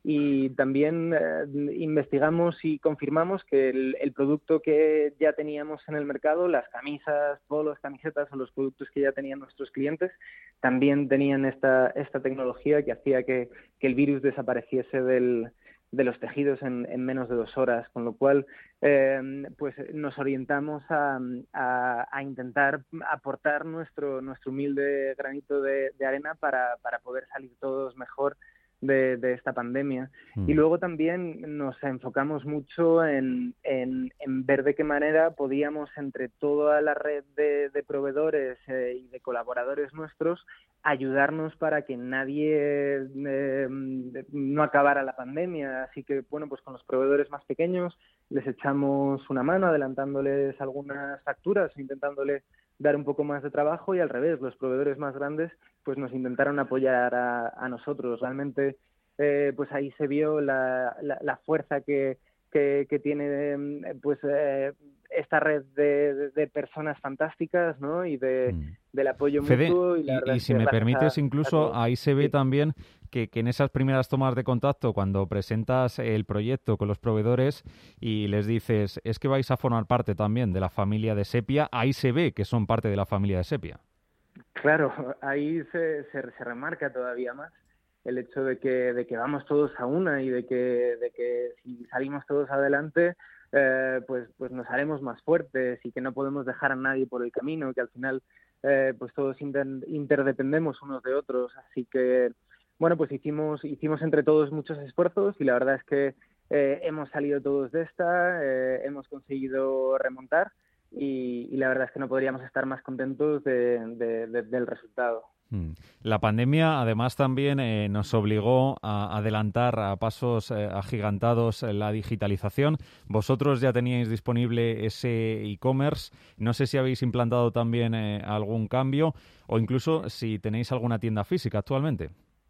Y también eh, investigamos y confirmamos que el, el producto que ya teníamos en el mercado, las camisas, polos, camisetas o los productos que ya tenían nuestros clientes, también tenían esta, esta tecnología que hacía que, que el virus desapareciese del, de los tejidos en, en menos de dos horas, con lo cual eh, pues nos orientamos a, a, a intentar aportar nuestro, nuestro humilde granito de, de arena para, para poder salir todos mejor De, de esta pandemia. Mm. Y luego también nos enfocamos mucho en, en, en ver de qué manera podíamos, entre toda la red de, de proveedores eh, y de colaboradores nuestros, ayudarnos para que nadie eh, no acabara la pandemia. Así que, bueno, pues con los proveedores más pequeños les echamos una mano adelantándoles algunas facturas, intentándoles dar un poco más de trabajo, y al revés, los proveedores más grandes pues nos intentaron apoyar a, a nosotros. Realmente eh, pues ahí se vio la, la, la fuerza que, que, que tiene pues eh, esta red de, de personas fantásticas, ¿no? Y de, mm. del apoyo Fede, mutuo. Y, la y, verdad y es si que me permites, a, incluso a ahí se ve sí. también que, que en esas primeras tomas de contacto, cuando presentas el proyecto con los proveedores y les dices, es que vais a formar parte también de la familia de Sepia, ahí se ve que son parte de la familia de Sepia. Claro, ahí se, se, se remarca todavía más el hecho de que, de que vamos todos a una y de que, de que si salimos todos adelante, eh, pues, pues nos haremos más fuertes y que no podemos dejar a nadie por el camino, que al final eh, pues todos inter, interdependemos unos de otros. Así que, bueno, pues hicimos, hicimos entre todos muchos esfuerzos y la verdad es que eh, hemos salido todos de esta, eh, hemos conseguido remontar. Y, y la verdad es que no podríamos estar más contentos de, de, de, del resultado. La pandemia, además, también eh, nos obligó a adelantar a pasos eh, agigantados la digitalización. Vosotros ya teníais disponible ese e-commerce. No sé si habéis implantado también eh, algún cambio o incluso si tenéis alguna tienda física actualmente.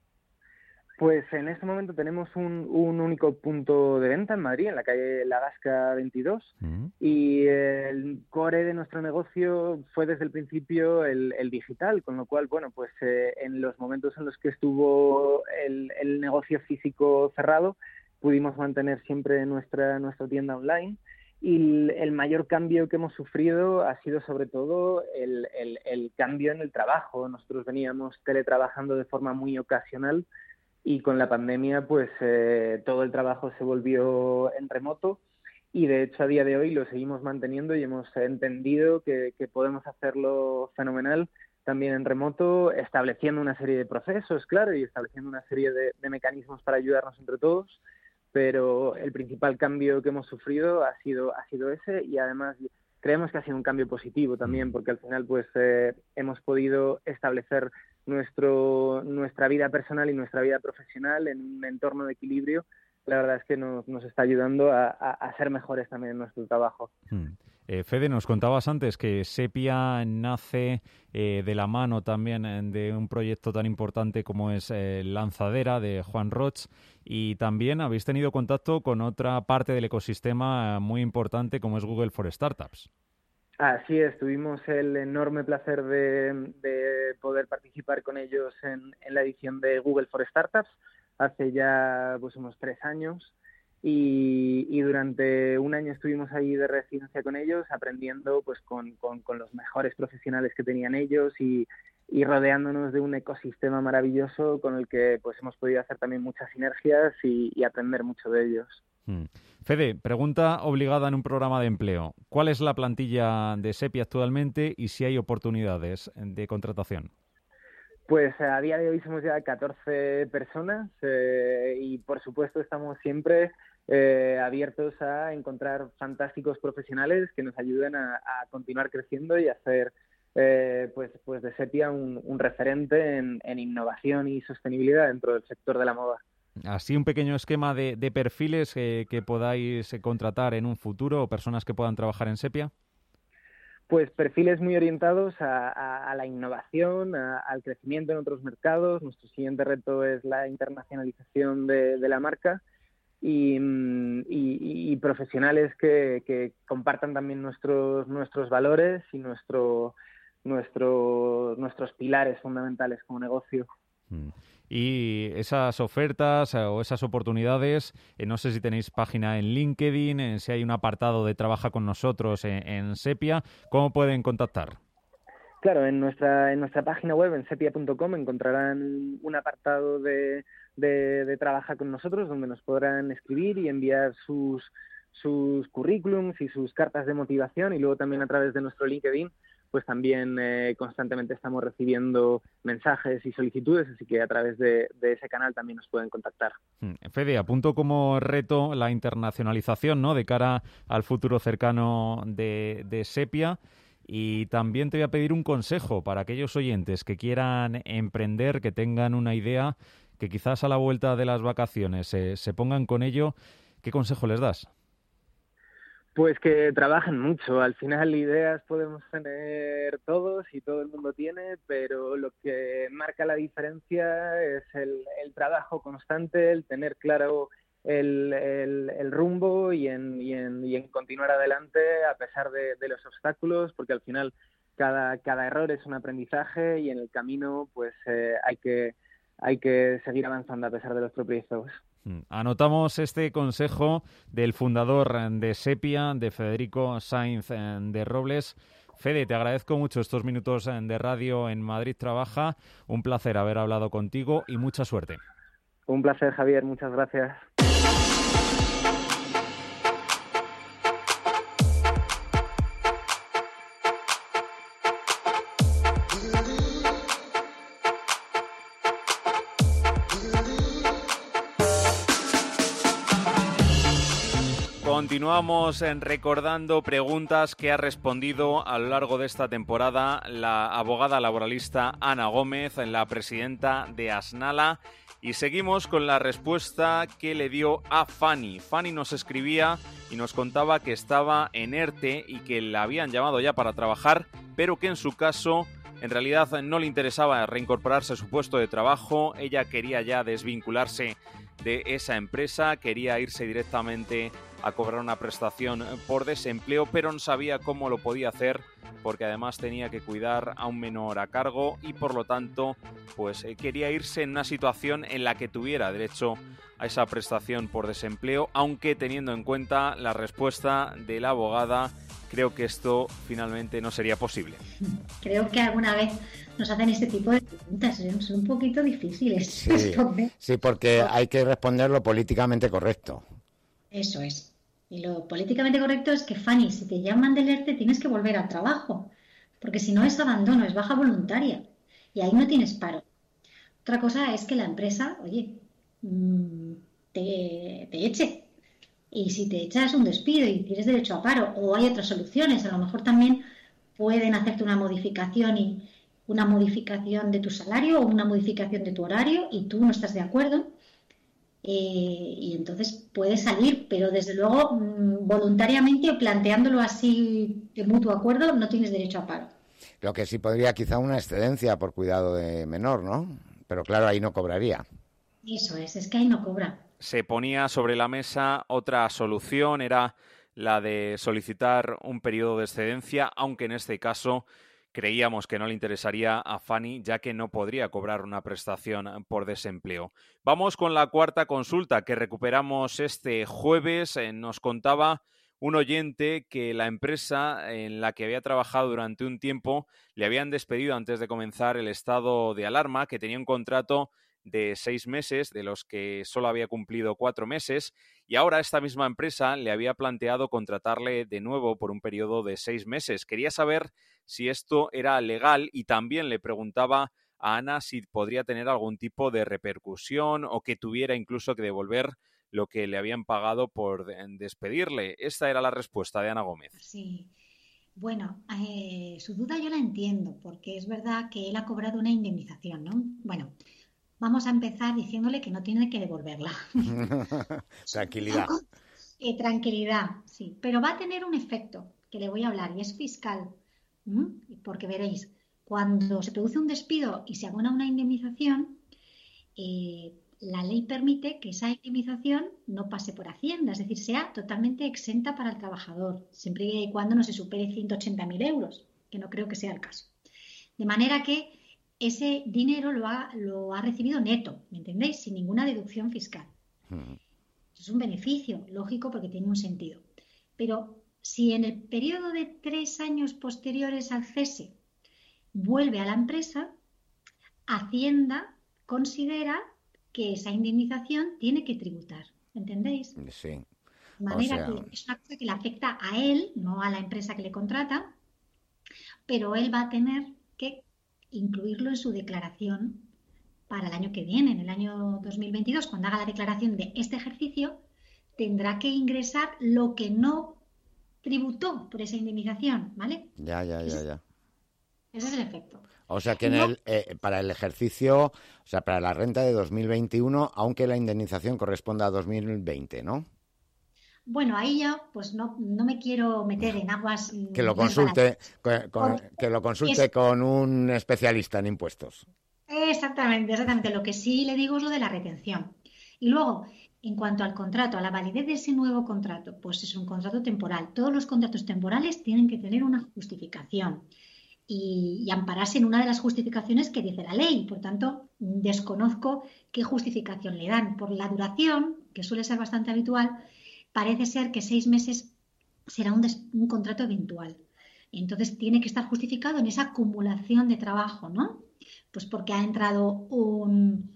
Pues en este momento tenemos un, un único punto de venta en Madrid, en la calle La Gasca veintidós, uh-huh. y el core de nuestro negocio fue desde el principio el, el digital, con lo cual, bueno, pues eh, en los momentos en los que estuvo el, el negocio físico cerrado, pudimos mantener siempre nuestra, nuestra tienda online. Y el, el mayor cambio que hemos sufrido ha sido sobre todo el, el, el cambio en el trabajo. Nosotros veníamos teletrabajando de forma muy ocasional, y con la pandemia, pues eh, todo el trabajo se volvió en remoto y de hecho a día de hoy lo seguimos manteniendo y hemos entendido que, que podemos hacerlo fenomenal también en remoto, estableciendo una serie de procesos, claro, y estableciendo una serie de, de mecanismos para ayudarnos entre todos, pero el principal cambio que hemos sufrido ha sido, ha sido ese, y además creemos que ha sido un cambio positivo también, porque al final pues eh, hemos podido establecer nuestro nuestra vida personal y nuestra vida profesional en un entorno de equilibrio. La verdad es que nos, nos está ayudando a, a, a ser mejores también en nuestro trabajo. Hmm. Eh, Fede, nos contabas antes que Sepia nace eh, de la mano también eh, de un proyecto tan importante como es eh, Lanzadera, de Juan Roch, y también habéis tenido contacto con otra parte del ecosistema eh, muy importante como es Google for Startups. Así es, tuvimos el enorme placer de, de poder participar con ellos en, en la edición de Google for Startups hace ya pues unos tres años y, y durante un año estuvimos ahí de residencia con ellos aprendiendo pues con, con, con los mejores profesionales que tenían ellos y, y rodeándonos de un ecosistema maravilloso con el que pues hemos podido hacer también muchas sinergias y, y aprender mucho de ellos. Hmm. Fede, pregunta obligada en un programa de empleo. ¿Cuál es la plantilla de Sepia actualmente y si hay oportunidades de contratación? Pues a día de hoy somos ya catorce personas eh, y por supuesto estamos siempre eh, abiertos a encontrar fantásticos profesionales que nos ayuden a, a continuar creciendo y a hacer eh, pues, pues de Sepia un, un referente en, en innovación y sostenibilidad dentro del sector de la moda. Así un pequeño esquema de, de perfiles eh, que podáis contratar en un futuro o personas que puedan trabajar en Sepia. Pues perfiles muy orientados a, a, a la innovación, a, al crecimiento en otros mercados. Nuestro siguiente reto es la internacionalización de, de la marca y, y, y profesionales que, que compartan también nuestros nuestros valores y nuestro, nuestro nuestros pilares fundamentales como negocio. Y esas ofertas o esas oportunidades, eh, no sé si tenéis página en LinkedIn, eh, si hay un apartado de trabaja con nosotros en, en Sepia, ¿cómo pueden contactar? Claro, en nuestra en nuestra página web, en sepia punto com, encontrarán un apartado de, de, de trabaja con nosotros, donde nos podrán escribir y enviar sus sus currículums y sus cartas de motivación, y luego también a través de nuestro LinkedIn pues también eh, constantemente estamos recibiendo mensajes y solicitudes, así que a través de, de ese canal también nos pueden contactar. Fede, apunto como reto la internacionalización, ¿no?, de cara al futuro cercano de, de Sepia, y también te voy a pedir un consejo para aquellos oyentes que quieran emprender, que tengan una idea, que quizás a la vuelta de las vacaciones eh, se pongan con ello. ¿Qué consejo les das? Pues que trabajen mucho. Al final ideas podemos tener todos y todo el mundo tiene, pero lo que marca la diferencia es el, el trabajo constante, el tener claro el, el, el rumbo y en, y, en, y en continuar adelante a pesar de, de los obstáculos, porque al final cada, cada error es un aprendizaje y en el camino pues eh, hay que, hay que seguir avanzando a pesar de los tropiezos. Anotamos este consejo del fundador de Sepia, de Federico Sainz de Robles. Fede, te agradezco mucho estos minutos de radio en Madrid Trabaja. Un placer haber hablado contigo y mucha suerte. Un placer, Javier. Muchas gracias. Continuamos recordando preguntas que ha respondido a lo largo de esta temporada la abogada laboralista Ana Gómez, la presidenta de Asnala, y seguimos con la respuesta que le dio a Fanny. Fanny nos escribía y nos contaba que estaba en ERTE y que la habían llamado ya para trabajar, pero que en su caso en realidad no le interesaba reincorporarse a su puesto de trabajo. Ella quería ya desvincularse de esa empresa, quería irse directamente a cobrar una prestación por desempleo, pero no sabía cómo lo podía hacer porque además tenía que cuidar a un menor a cargo y por lo tanto pues quería irse en una situación en la que tuviera derecho a esa prestación por desempleo, aunque teniendo en cuenta la respuesta de la abogada, creo que esto finalmente no sería posible. Creo que alguna vez nos hacen este tipo de preguntas, son un poquito difíciles. Sí, sí, porque hay que responder lo políticamente correcto. Eso es. Y lo políticamente correcto es que, Fanny, si te llaman del ERTE tienes que volver al trabajo, porque si no es abandono, es baja voluntaria y ahí no tienes paro. Otra cosa es que la empresa, oye, te, te eche. Y si te echas un despido y tienes derecho a paro, o hay otras soluciones, a lo mejor también pueden hacerte una modificación y una modificación de tu salario o una modificación de tu horario y tú no estás de acuerdo. Eh, y entonces puedes salir, pero desde luego mmm, voluntariamente o planteándolo así de mutuo acuerdo no tienes derecho a paro. Lo que sí podría quizá una excedencia por cuidado de menor, ¿no? Pero claro, ahí no cobraría. Eso es, es que ahí no cobra. Se ponía sobre la mesa otra solución, era la de solicitar un periodo de excedencia, aunque en este caso creíamos que no le interesaría a Fanny, ya que no podría cobrar una prestación por desempleo. Vamos con la cuarta consulta que recuperamos este jueves. Eh, nos contaba un oyente que la empresa en la que había trabajado durante un tiempo le habían despedido antes de comenzar el estado de alarma, que tenía un contrato de seis meses, de los que solo había cumplido cuatro meses, y ahora esta misma empresa le había planteado contratarle de nuevo por un periodo de seis meses. Quería saber si esto era legal y también le preguntaba a Ana si podría tener algún tipo de repercusión o que tuviera incluso que devolver lo que le habían pagado por despedirle. Esta era la respuesta de Ana Gómez. Sí. Bueno, eh, su duda yo la entiendo, porque es verdad que él ha cobrado una indemnización, ¿no? Bueno, vamos a empezar diciéndole que no tiene que devolverla. Tranquilidad. Eh, tranquilidad, sí. Pero va a tener un efecto que le voy a hablar y es fiscal. ¿Mm? Porque veréis, cuando se produce un despido y se abona una indemnización, eh, la ley permite que esa indemnización no pase por Hacienda, es decir, sea totalmente exenta para el trabajador, siempre y cuando no se supere ciento ochenta mil euros, que no creo que sea el caso. De manera que ese dinero lo ha, lo ha recibido neto, ¿me entendéis? Sin ninguna deducción fiscal. Mm. Es un beneficio, lógico, porque tiene un sentido. Pero si en el periodo de tres años posteriores al cese vuelve a la empresa, Hacienda considera que esa indemnización tiene que tributar, ¿entendéis? Sí. De manera O sea... que es una cosa que le afecta a él, no a la empresa que le contrata, pero él va a tener que incluirlo en su declaración para el año que viene, en el año dos mil veintidós, cuando haga la declaración de este ejercicio, tendrá que ingresar lo que no tributó por esa indemnización, ¿vale? Ya, ya, ya, ya. Ese es el efecto. O sea que en el, eh, para el ejercicio, o sea, para la renta de dos mil veintiuno, aunque la indemnización corresponda a dos mil veinte, ¿no? Bueno, ahí ya pues no, no me quiero meter en aguas... Que lo consulte, con, con, que lo consulte con un especialista en impuestos. Exactamente, exactamente. Lo que sí le digo es lo de la retención. Y luego, en cuanto al contrato, a la validez de ese nuevo contrato, pues es un contrato temporal. Todos los contratos temporales tienen que tener una justificación y, y ampararse en una de las justificaciones que dice la ley. Por tanto, desconozco qué justificación le dan. Por la duración, que suele ser bastante habitual, parece ser que seis meses será un, des, un contrato eventual. Entonces, tiene que estar justificado en esa acumulación de trabajo, ¿no? Pues porque ha entrado un,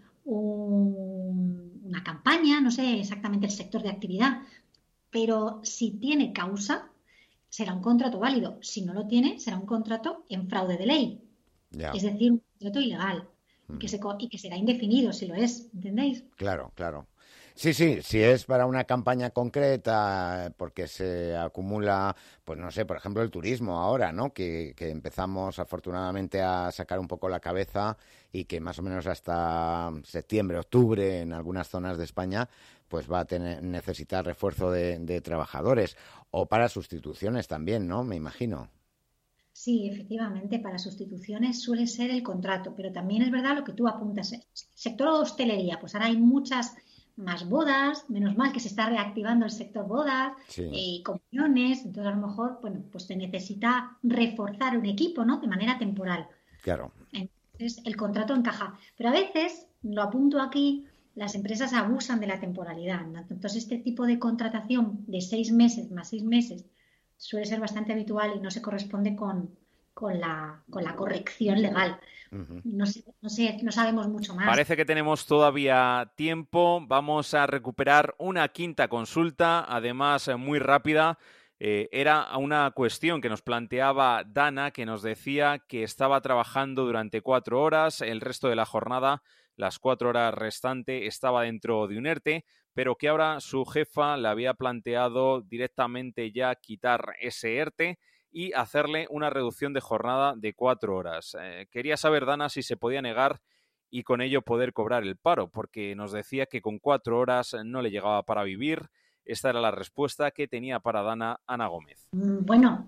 un, una campaña, no sé exactamente el sector de actividad, pero si tiene causa, será un contrato válido. Si no lo tiene, será un contrato en fraude de ley. Ya. Es decir, un contrato ilegal mm. y, que se, y que será indefinido si lo es, ¿entendéis? Claro, claro. Sí, sí, si es para una campaña concreta, porque se acumula, pues no sé, por ejemplo, el turismo ahora, ¿no? Que, que empezamos afortunadamente a sacar un poco la cabeza y que más o menos hasta septiembre, octubre, en algunas zonas de España, pues va a tener, necesitar refuerzo de, de trabajadores. O para sustituciones también, ¿no? Me imagino. Sí, efectivamente, para sustituciones suele ser el contrato, pero también es verdad lo que tú apuntas. Sector hostelería, pues ahora hay muchas... más bodas, menos mal que se está reactivando el sector bodas sí. y comuniones, entonces a lo mejor, bueno, pues se necesita reforzar un equipo, ¿no? De manera temporal. Claro. Entonces el contrato encaja, pero a veces, lo apunto aquí, las empresas abusan de la temporalidad, ¿no? Entonces este tipo de contratación de seis meses más seis meses suele ser bastante habitual y no se corresponde con, con, la, con la corrección legal. Uh-huh. No sé, no sé, no sabemos mucho más. Parece que tenemos todavía tiempo. Vamos a recuperar una quinta consulta, además muy rápida. Eh, era una cuestión que nos planteaba Dana, que nos decía que estaba trabajando durante cuatro horas, el resto de la jornada, las cuatro horas restantes, estaba dentro de un ERTE, pero que ahora su jefa le había planteado directamente ya quitar ese ERTE y hacerle una reducción de jornada de cuatro horas. Eh, quería saber, Dana, si se podía negar y con ello poder cobrar el paro, porque nos decía que con cuatro horas no le llegaba para vivir. Esta era la respuesta que tenía para Dana Ana Gómez. Bueno,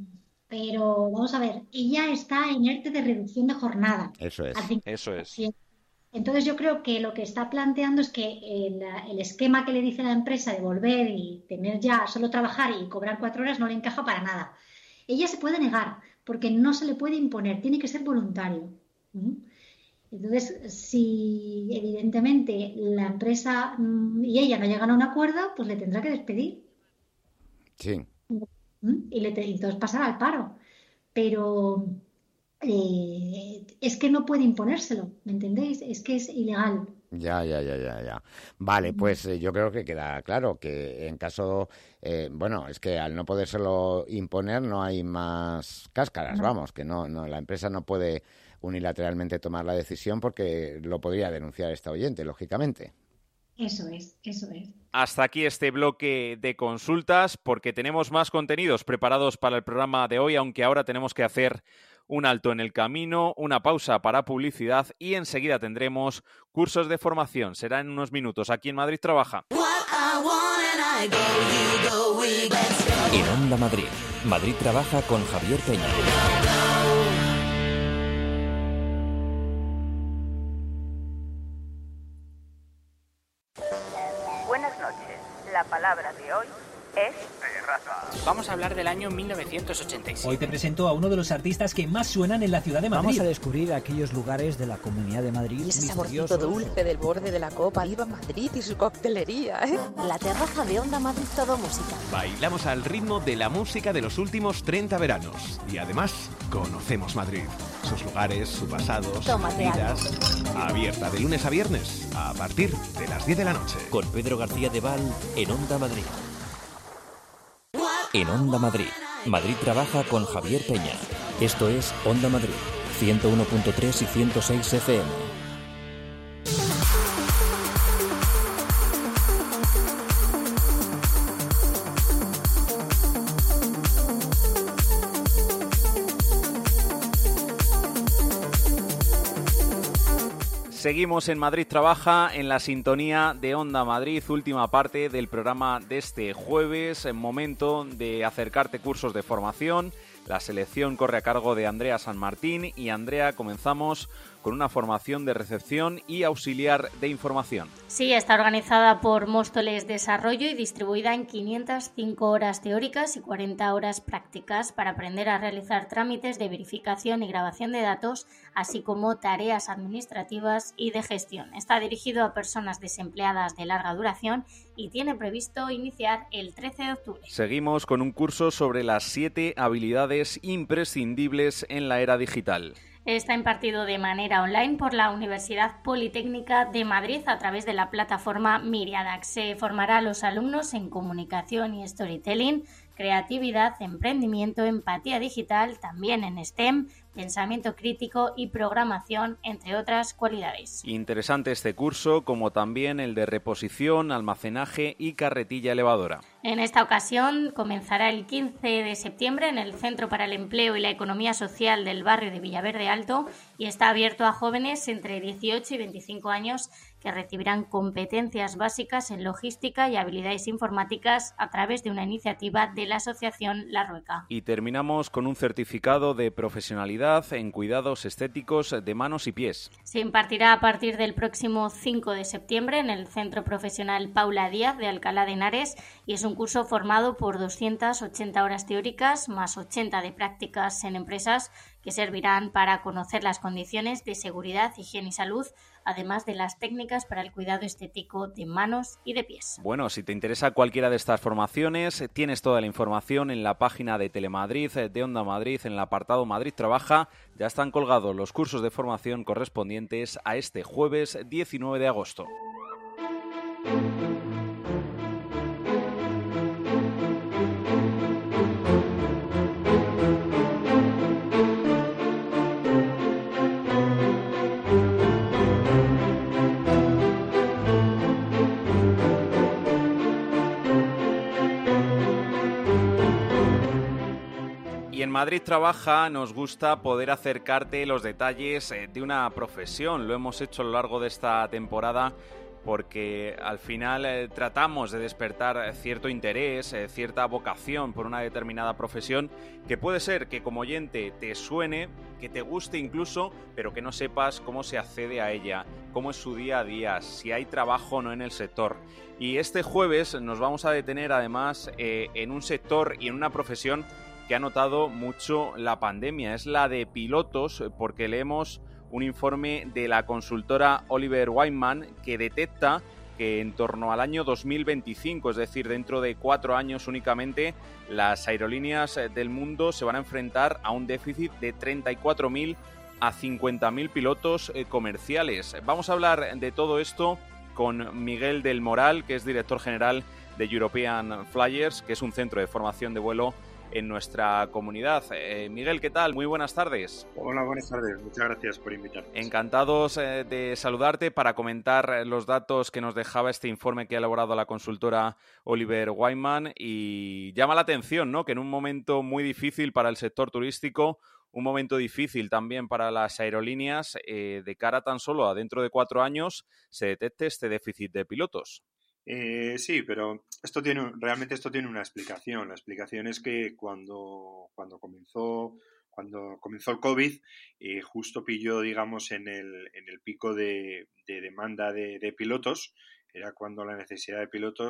pero vamos a ver, ella está en ERTE de reducción de jornada. Eso es. Eso es. Entonces yo creo que lo que está planteando es que el, el esquema que le dice la empresa de volver y tener ya solo trabajar y cobrar cuatro horas no le encaja para nada. Ella se puede negar porque no se le puede imponer, tiene que ser voluntario. Entonces, si evidentemente la empresa y ella no llegan a un acuerdo, pues le tendrá que despedir. Sí. Y, le te, y entonces pasará al paro. Pero eh, es que no puede imponérselo, ¿me entendéis? Es que es ilegal. Ya, ya, ya, ya, ya. Vale, pues eh, yo creo que queda claro que en caso, eh, bueno, es que al no podérselo imponer no hay más cáscaras, no. Vamos, que no, no, la empresa no puede unilateralmente tomar la decisión porque lo podría denunciar esta oyente, lógicamente. Eso es, eso es. Hasta aquí este bloque de consultas, porque tenemos más contenidos preparados para el programa de hoy, aunque ahora tenemos que hacer un alto en el camino, una pausa para publicidad y enseguida tendremos cursos de formación. Será en unos minutos aquí en Madrid Trabaja. En Onda Madrid, Madrid Trabaja con Javier Peña. de hoy es Terraza. Vamos a hablar del año mil novecientos ochenta y siete. Hoy te presento a uno de los artistas que más suenan en la ciudad de Madrid. Vamos a descubrir aquellos lugares de la Comunidad de Madrid. Y ese saborcito dulce del borde de la copa. Viva Madrid y su coctelería, ¿eh? La terraza de Onda Madrid Todo Música. Bailamos al ritmo de la música de los últimos treinta veranos. Y además, conocemos Madrid. Sus lugares, su pasado, sus vidas. Abierta de lunes a viernes, a partir de las diez de la noche. Con Pedro García de Val en Onda Madrid. En Onda Madrid, Madrid trabaja con Javier Peña. Esto es Onda Madrid, ciento uno punto tres y ciento seis F M. Seguimos en Madrid Trabaja, en la sintonía de Onda Madrid, última parte del programa de este jueves, en momento de acercarte cursos de formación. La selección corre a cargo de Andrea San Martín y Andrea, comenzamos con una formación de recepción y auxiliar de información. Sí, está organizada por Móstoles Desarrollo y distribuida en quinientas cinco horas teóricas y cuarenta horas prácticas para aprender a realizar trámites de verificación y grabación de datos, así como tareas administrativas y de gestión. Está dirigido a personas desempleadas de larga duración y tiene previsto iniciar el trece de octubre. Seguimos con un curso sobre las siete habilidades imprescindibles en la era digital. Está impartido de manera online por la Universidad Politécnica de Madrid a través de la plataforma Miriadax. Se formará a los alumnos en comunicación y storytelling, creatividad, emprendimiento, empatía digital, también en STEM, pensamiento crítico y programación, entre otras cualidades. Interesante este curso, como también el de reposición, almacenaje y carretilla elevadora. En esta ocasión comenzará el quince de septiembre en el Centro para el Empleo y la Economía Social del barrio de Villaverde Alto y está abierto a jóvenes entre dieciocho y veinticinco años que recibirán competencias básicas en logística y habilidades informáticas a través de una iniciativa de la Asociación La Rueca. Y terminamos con un certificado de profesionalidad en cuidados estéticos de manos y pies. Se impartirá a partir del próximo cinco de septiembre en el Centro Profesional Paula Díaz de Alcalá de Henares y es un curso formado por doscientas ochenta horas teóricas más ochenta de prácticas en empresas que servirán para conocer las condiciones de seguridad, higiene y salud, además de las técnicas para el cuidado estético de manos y de pies. Bueno, si te interesa cualquiera de estas formaciones, tienes toda la información en la página de Telemadrid, de Onda Madrid, en el apartado Madrid Trabaja. Ya están colgados los cursos de formación correspondientes a este jueves diecinueve de agosto. Y en Madrid Trabaja nos gusta poder acercarte los detalles de una profesión. Lo hemos hecho a lo largo de esta temporada porque al final eh, tratamos de despertar cierto interés, eh, cierta vocación por una determinada profesión que puede ser que como oyente te suene, que te guste incluso, pero que no sepas cómo se accede a ella, cómo es su día a día, si hay trabajo o no en el sector. Y este jueves nos vamos a detener además eh, en un sector y en una profesión que ha notado mucho la pandemia. Es la de pilotos, porque leemos un informe de la consultora Oliver Wyman que detecta que en torno al año dos mil veinticinco, es decir, dentro de cuatro años únicamente, las aerolíneas del mundo se van a enfrentar a un déficit de treinta y cuatro mil a cincuenta mil pilotos comerciales. Vamos a hablar de todo esto con Miguel del Moral, que es director general de European Flyers, que es un centro de formación de vuelo en nuestra comunidad. Eh, Miguel, ¿qué tal? Muy buenas tardes. Hola, buenas tardes. Muchas gracias por invitarnos. Encantados eh, de saludarte para comentar los datos que nos dejaba este informe que ha elaborado la consultora Oliver Wyman, y llama la atención, ¿no?, que en un momento muy difícil para el sector turístico, un momento difícil también para las aerolíneas, eh, de cara tan solo a dentro de cuatro años, se detecte este déficit de pilotos. Eh, sí, pero esto tiene realmente esto tiene una explicación. La explicación es que cuando, cuando comenzó cuando comenzó el COVID, eh, justo pilló, digamos, en el, en el pico de, de demanda de, de pilotos. Era cuando la necesidad de pilotos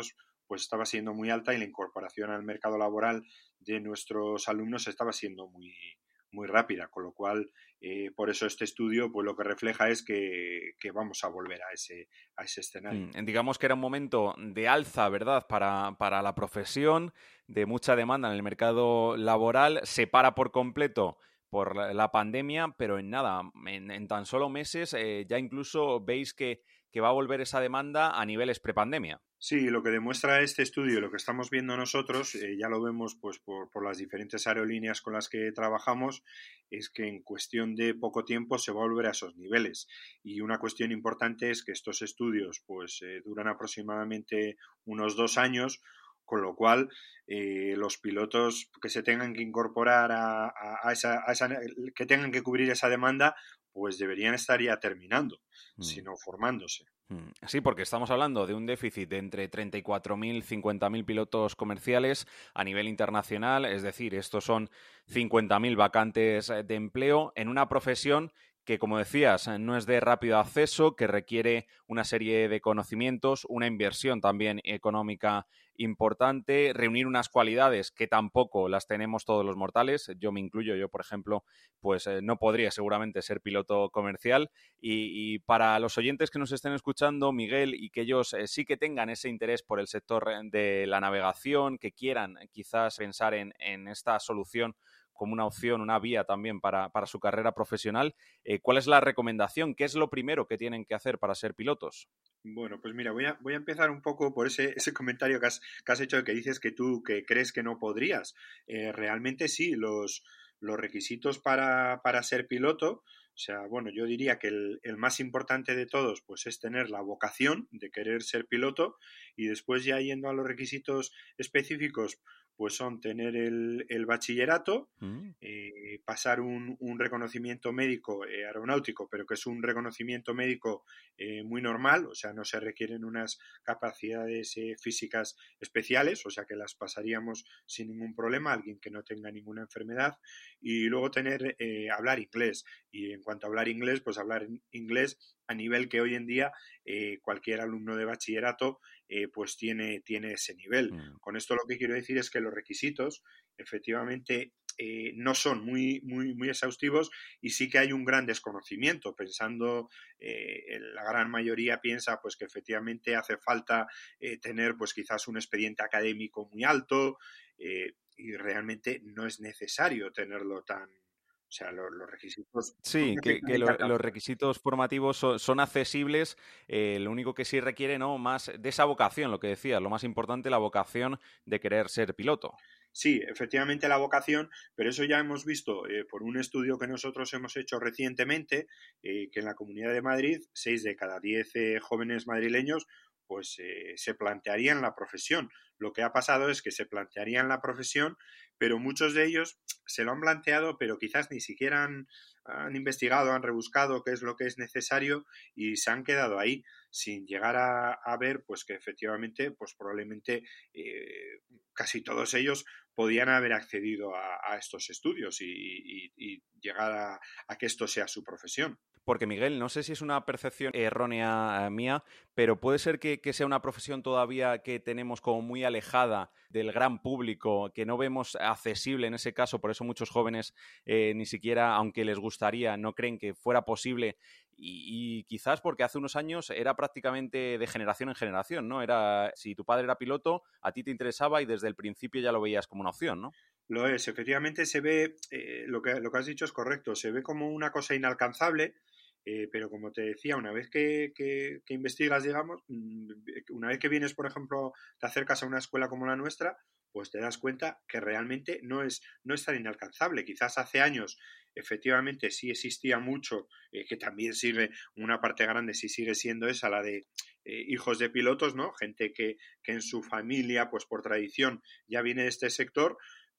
pues estaba siendo muy alta y la incorporación al mercado laboral de nuestros alumnos estaba siendo muy, muy rápida, con lo cual eh, por eso este estudio pues lo que refleja es que, que vamos a volver a ese, a ese escenario. Mm, digamos que era un momento de alza, ¿verdad?, para, para la profesión, de mucha demanda en el mercado laboral, se para por completo por la, la pandemia, pero en nada, en, en tan solo meses eh, ya incluso veis que, que va a volver esa demanda a niveles prepandemia. Sí, lo que demuestra este estudio, lo que estamos viendo nosotros, eh, ya lo vemos pues por, por las diferentes aerolíneas con las que trabajamos, es que en cuestión de poco tiempo se va a volver a esos niveles. Y una cuestión importante es que estos estudios pues eh, duran aproximadamente unos dos años, con lo cual eh, los pilotos que se tengan que incorporar a, a, a, esa, a esa, que tengan que cubrir esa demanda, pues deberían estar ya terminando, mm. sino formándose. Sí, porque estamos hablando de un déficit de entre treinta y cuatro mil, cincuenta mil pilotos comerciales a nivel internacional, es decir, estos son cincuenta mil vacantes de empleo en una profesión que, como decías, no es de rápido acceso, que requiere una serie de conocimientos, una inversión también económica importante, reunir unas cualidades que tampoco las tenemos todos los mortales. Yo me incluyo, yo, por ejemplo, pues eh, no podría seguramente ser piloto comercial. Y, y para los oyentes que nos estén escuchando, Miguel, y que ellos eh, sí que tengan ese interés por el sector de la navegación, que quieran quizás pensar en, en esta solución como una opción, una vía también para, para su carrera profesional, eh, ¿cuál es la recomendación? ¿Qué es lo primero que tienen que hacer para ser pilotos? Bueno, pues mira, voy a, voy a empezar un poco por ese, ese comentario que has, que has hecho, que dices que tú que crees que no podrías. Eh, realmente sí, los, los requisitos para, para ser piloto, o sea, bueno, yo diría que el, el más importante de todos pues es tener la vocación de querer ser piloto, y después ya yendo a los requisitos específicos, pues son tener el, el bachillerato, mm. eh, pasar un, un reconocimiento médico eh, aeronáutico, pero que es un reconocimiento médico eh, muy normal, o sea, no se requieren unas capacidades eh, físicas especiales, o sea, que las pasaríamos sin ningún problema, alguien que no tenga ninguna enfermedad, y luego tener, eh, hablar inglés, y en cuanto a hablar inglés, pues hablar inglés a nivel que hoy en día eh, cualquier alumno de bachillerato eh, pues tiene, tiene ese nivel. Mm. Con esto lo que quiero decir es que los requisitos efectivamente eh, no son muy, muy, muy exhaustivos, y sí que hay un gran desconocimiento, pensando, eh, la gran mayoría piensa pues que efectivamente hace falta eh, tener pues quizás un expediente académico muy alto, eh, y realmente no es necesario tenerlo tan... O sea, los, los requisitos... Sí, que, que lo, los requisitos formativos son, son accesibles, eh, lo único que sí requiere, ¿no?, más de esa vocación, lo que decías, lo más importante, la vocación de querer ser piloto. Sí, efectivamente la vocación, pero eso ya hemos visto eh, por un estudio que nosotros hemos hecho recientemente, eh, que en la Comunidad de Madrid, seis de cada diez eh, jóvenes madrileños pues eh, se plantearían la profesión. Lo que ha pasado es que se plantearían la profesión, pero muchos de ellos se lo han planteado, pero quizás ni siquiera han, han investigado, han rebuscado qué es lo que es necesario, y se han quedado ahí sin llegar a, a ver pues que efectivamente pues probablemente eh, casi todos ellos podían haber accedido a, a estos estudios y, y, y llegar a, a que esto sea su profesión. Porque, Miguel, no sé si es una percepción errónea eh, mía, pero puede ser que, que sea una profesión todavía que tenemos como muy alejada del gran público, que no vemos accesible en ese caso, por eso muchos jóvenes eh, ni siquiera, aunque les gustaría, no creen que fuera posible, y, y quizás porque hace unos años era prácticamente de generación en generación, ¿no? Era, si tu padre era piloto, a ti te interesaba y desde el principio ya lo veías como una opción, ¿no? Lo es, efectivamente se ve, eh, lo que, lo que has dicho es correcto, se ve como una cosa inalcanzable. Eh, pero como te decía, una vez que, que, que investigas, digamos, una vez que vienes, por ejemplo, te acercas a una escuela como la nuestra, pues te das cuenta que realmente no es, no es tan inalcanzable. Quizás hace años efectivamente sí existía mucho, eh, que también sigue, una parte grande sí sigue siendo esa, la de eh, hijos de pilotos, ¿no? Gente que, que en su familia, pues por tradición, ya viene de este sector.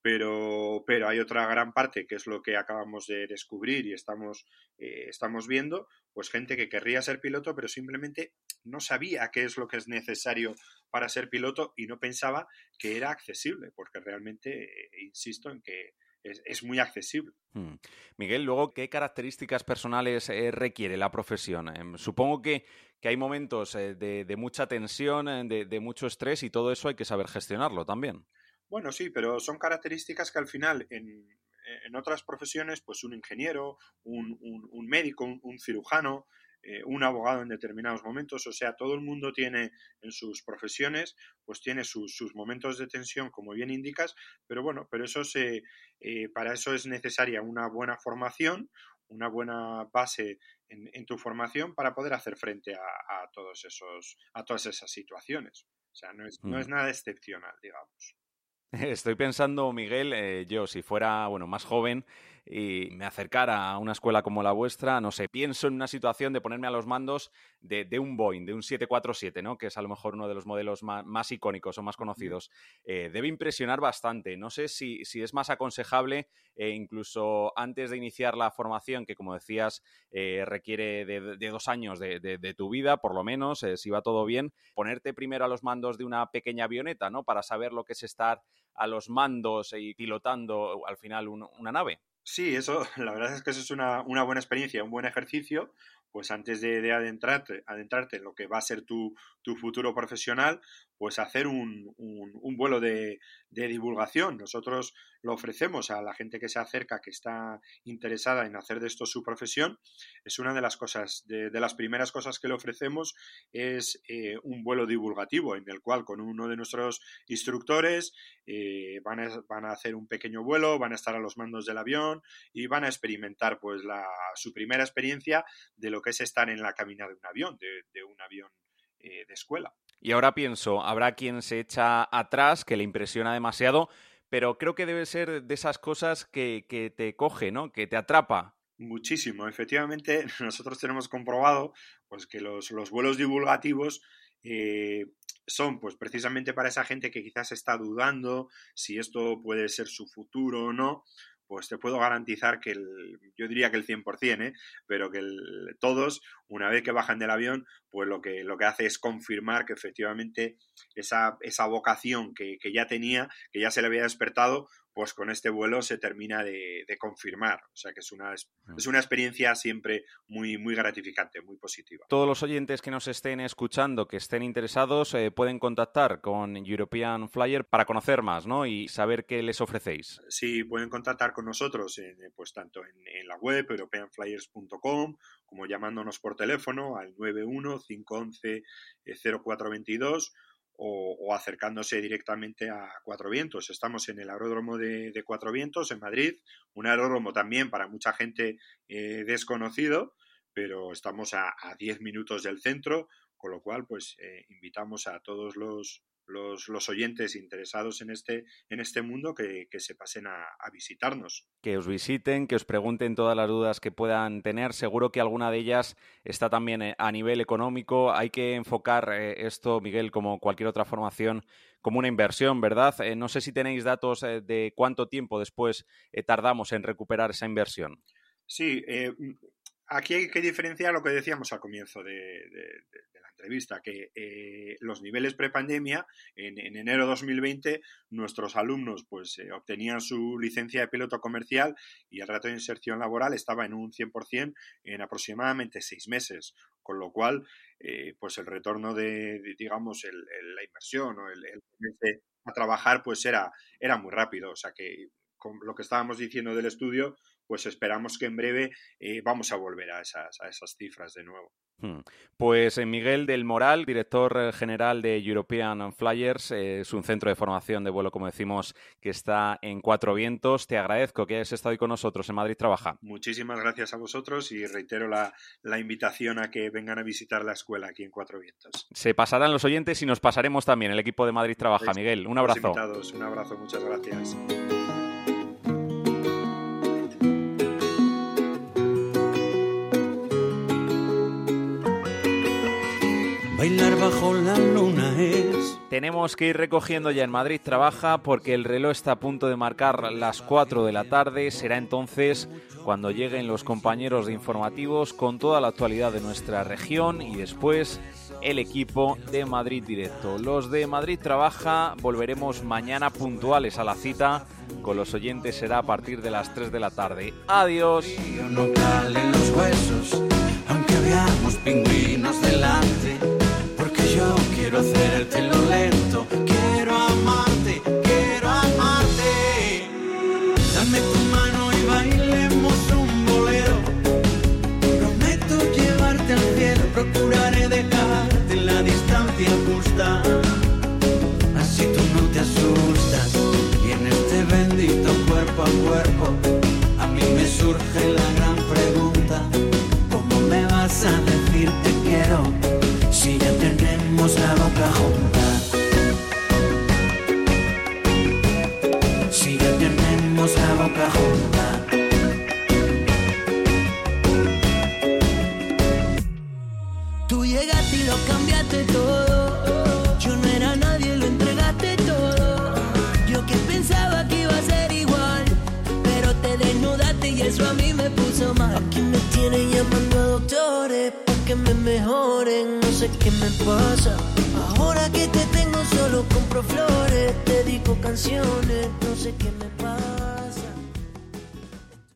Pero, pero hay otra gran parte, que es lo que acabamos de descubrir y estamos, eh, estamos viendo, pues gente que querría ser piloto, pero simplemente no sabía qué es lo que es necesario para ser piloto y no pensaba que era accesible, porque realmente, eh, insisto en que, es, es muy accesible. Hmm. Miguel, luego, ¿qué características personales eh, requiere la profesión? Eh, supongo que, que hay momentos eh, de, de mucha tensión, eh, de, de mucho estrés, y todo eso hay que saber gestionarlo también. Bueno, sí, pero son características que al final en, en otras profesiones, pues un ingeniero, un, un, un médico, un, un cirujano, eh, un abogado en determinados momentos, o sea, todo el mundo tiene en sus profesiones, pues tiene sus, sus momentos de tensión, como bien indicas, pero bueno, pero eso se, eh, para eso es necesaria una buena formación, una buena base en, en tu formación para poder hacer frente a, a todos esos, a todas esas situaciones. O sea, no es, mm. no es nada excepcional, digamos. Estoy pensando, Miguel, eh, yo si fuera bueno más joven y me acercara a una escuela como la vuestra, no sé, pienso en una situación de ponerme a los mandos de, de un Boeing, de un siete cuatro siete, ¿no? Que es a lo mejor uno de los modelos más, más icónicos o más conocidos. Eh, debe impresionar bastante. No sé si, si es más aconsejable, eh, incluso antes de iniciar la formación, que como decías, eh, requiere de, de dos años de, de, de tu vida, por lo menos, eh, si va todo bien, ponerte primero a los mandos de una pequeña avioneta, ¿no? Para saber lo que es estar a los mandos y pilotando al final un, una nave. Sí, eso, la verdad es que eso es una, una buena experiencia, un buen ejercicio, pues antes de, de adentrarte, adentrarte en lo que va a ser tu, tu futuro profesional, pues hacer un, un, un vuelo de, de divulgación. Nosotros lo ofrecemos a la gente que se acerca, que está interesada en hacer de esto su profesión. Es una de las cosas, de, de las primeras cosas que le ofrecemos es eh, un vuelo divulgativo, en el cual con uno de nuestros instructores eh, van, a, van a hacer un pequeño vuelo, van a estar a los mandos del avión y van a experimentar pues la, su primera experiencia de lo que es estar en la cabina de un avión, de, de un avión eh, de escuela. Y ahora pienso, habrá quien se echa atrás, que le impresiona demasiado, pero creo que debe ser de esas cosas que, que te coge, ¿no? Que te atrapa. Muchísimo. Efectivamente, nosotros tenemos comprobado pues, que los, los vuelos divulgativos eh, son pues, precisamente para esa gente que quizás está dudando si esto puede ser su futuro o no. Pues te puedo garantizar que el, yo diría que el cien por ciento, ¿eh? Pero que el, todos, una vez que bajan del avión, pues lo que, lo que hace es confirmar que efectivamente esa, esa vocación que, que ya tenía, que ya se le había despertado, pues con este vuelo se termina de, de confirmar. O sea que es una, es una experiencia siempre muy, muy gratificante, muy positiva. Todos los oyentes que nos estén escuchando, que estén interesados, eh, pueden contactar con European Flyer para conocer más, ¿no? Y saber qué les ofrecéis. Sí, pueden contactar con nosotros en, pues tanto en, en la web european flyers punto com como llamándonos por teléfono al nueve uno cinco once cero cuatro veintidós o, o acercándose directamente a Cuatro Vientos. Estamos en el aeródromo de, de Cuatro Vientos, en Madrid, un aeródromo también para mucha gente eh, desconocido, pero estamos a, a diez minutos del centro, con lo cual pues eh, invitamos a todos los, los, los oyentes interesados en este, en este mundo que, que se pasen a, a visitarnos. Que os visiten, que os pregunten todas las dudas que puedan tener. Seguro que alguna de ellas está también a nivel económico. Hay que enfocar eh, esto, Miguel, como cualquier otra formación, como una inversión, ¿verdad? Eh, no sé si tenéis datos eh, de cuánto tiempo después eh, tardamos en recuperar esa inversión. Sí, eh, aquí hay que diferenciar lo que decíamos al comienzo de, de, de, de la entrevista, que eh, los niveles prepandemia, en, en enero de dos mil veinte, nuestros alumnos pues eh, obtenían su licencia de piloto comercial y el rato de inserción laboral estaba en un cien por ciento en aproximadamente seis meses, con lo cual eh, pues el retorno de, de digamos, el, el, la inversión o el, el ponerse a trabajar pues era, era muy rápido, o sea que con lo que estábamos diciendo del estudio, pues esperamos que en breve eh, vamos a volver a esas, a esas cifras de nuevo. Pues Miguel del Moral, director general de European Flyers, eh, es un centro de formación de vuelo, como decimos, que está en Cuatro Vientos. Te agradezco que hayas estado hoy con nosotros en Madrid Trabaja. Muchísimas gracias a vosotros y reitero la, la invitación a que vengan a visitar la escuela aquí en Cuatro Vientos. Se pasarán los oyentes y nos pasaremos también, el equipo de Madrid Trabaja. Miguel, un abrazo. Invitados, un abrazo, muchas gracias. Bailar bajo la luna es... Tenemos que ir recogiendo ya en Madrid Trabaja porque el reloj está a punto de marcar las cuatro de la tarde. Será entonces cuando lleguen los compañeros de informativos con toda la actualidad de nuestra región y después el equipo de Madrid Directo. Los de Madrid Trabaja volveremos mañana puntuales a la cita. Con los oyentes será a partir de las tres de la tarde. Adiós. No calen los huesos, aunque veamos pingüinos delante, porque yo quiero hacértelo lento, quiero amarte, quiero amarte. Dame tu mano y bailemos un bolero. Prometo llevarte al cielo, procuraré dejarte en la distancia justa. Así tú no te asustas y en este bendito cuerpo a cuerpo a mí me surge la gran pregunta: ¿cómo me vas a decir te quiero si ya tenemos la boca junta? Si ya tenemos la boca junta. Tú llegaste y lo cambiaste todo. Yo no era nadie, lo entregaste todo. Yo que pensaba que iba a ser igual, pero te desnudaste y eso a mí me puso mal. Aquí me tienen llamando a doctores para que me mejoren, no sé qué me pasa. Ahora que te tengo solo compro flores, te dedico canciones, no sé qué me pasa.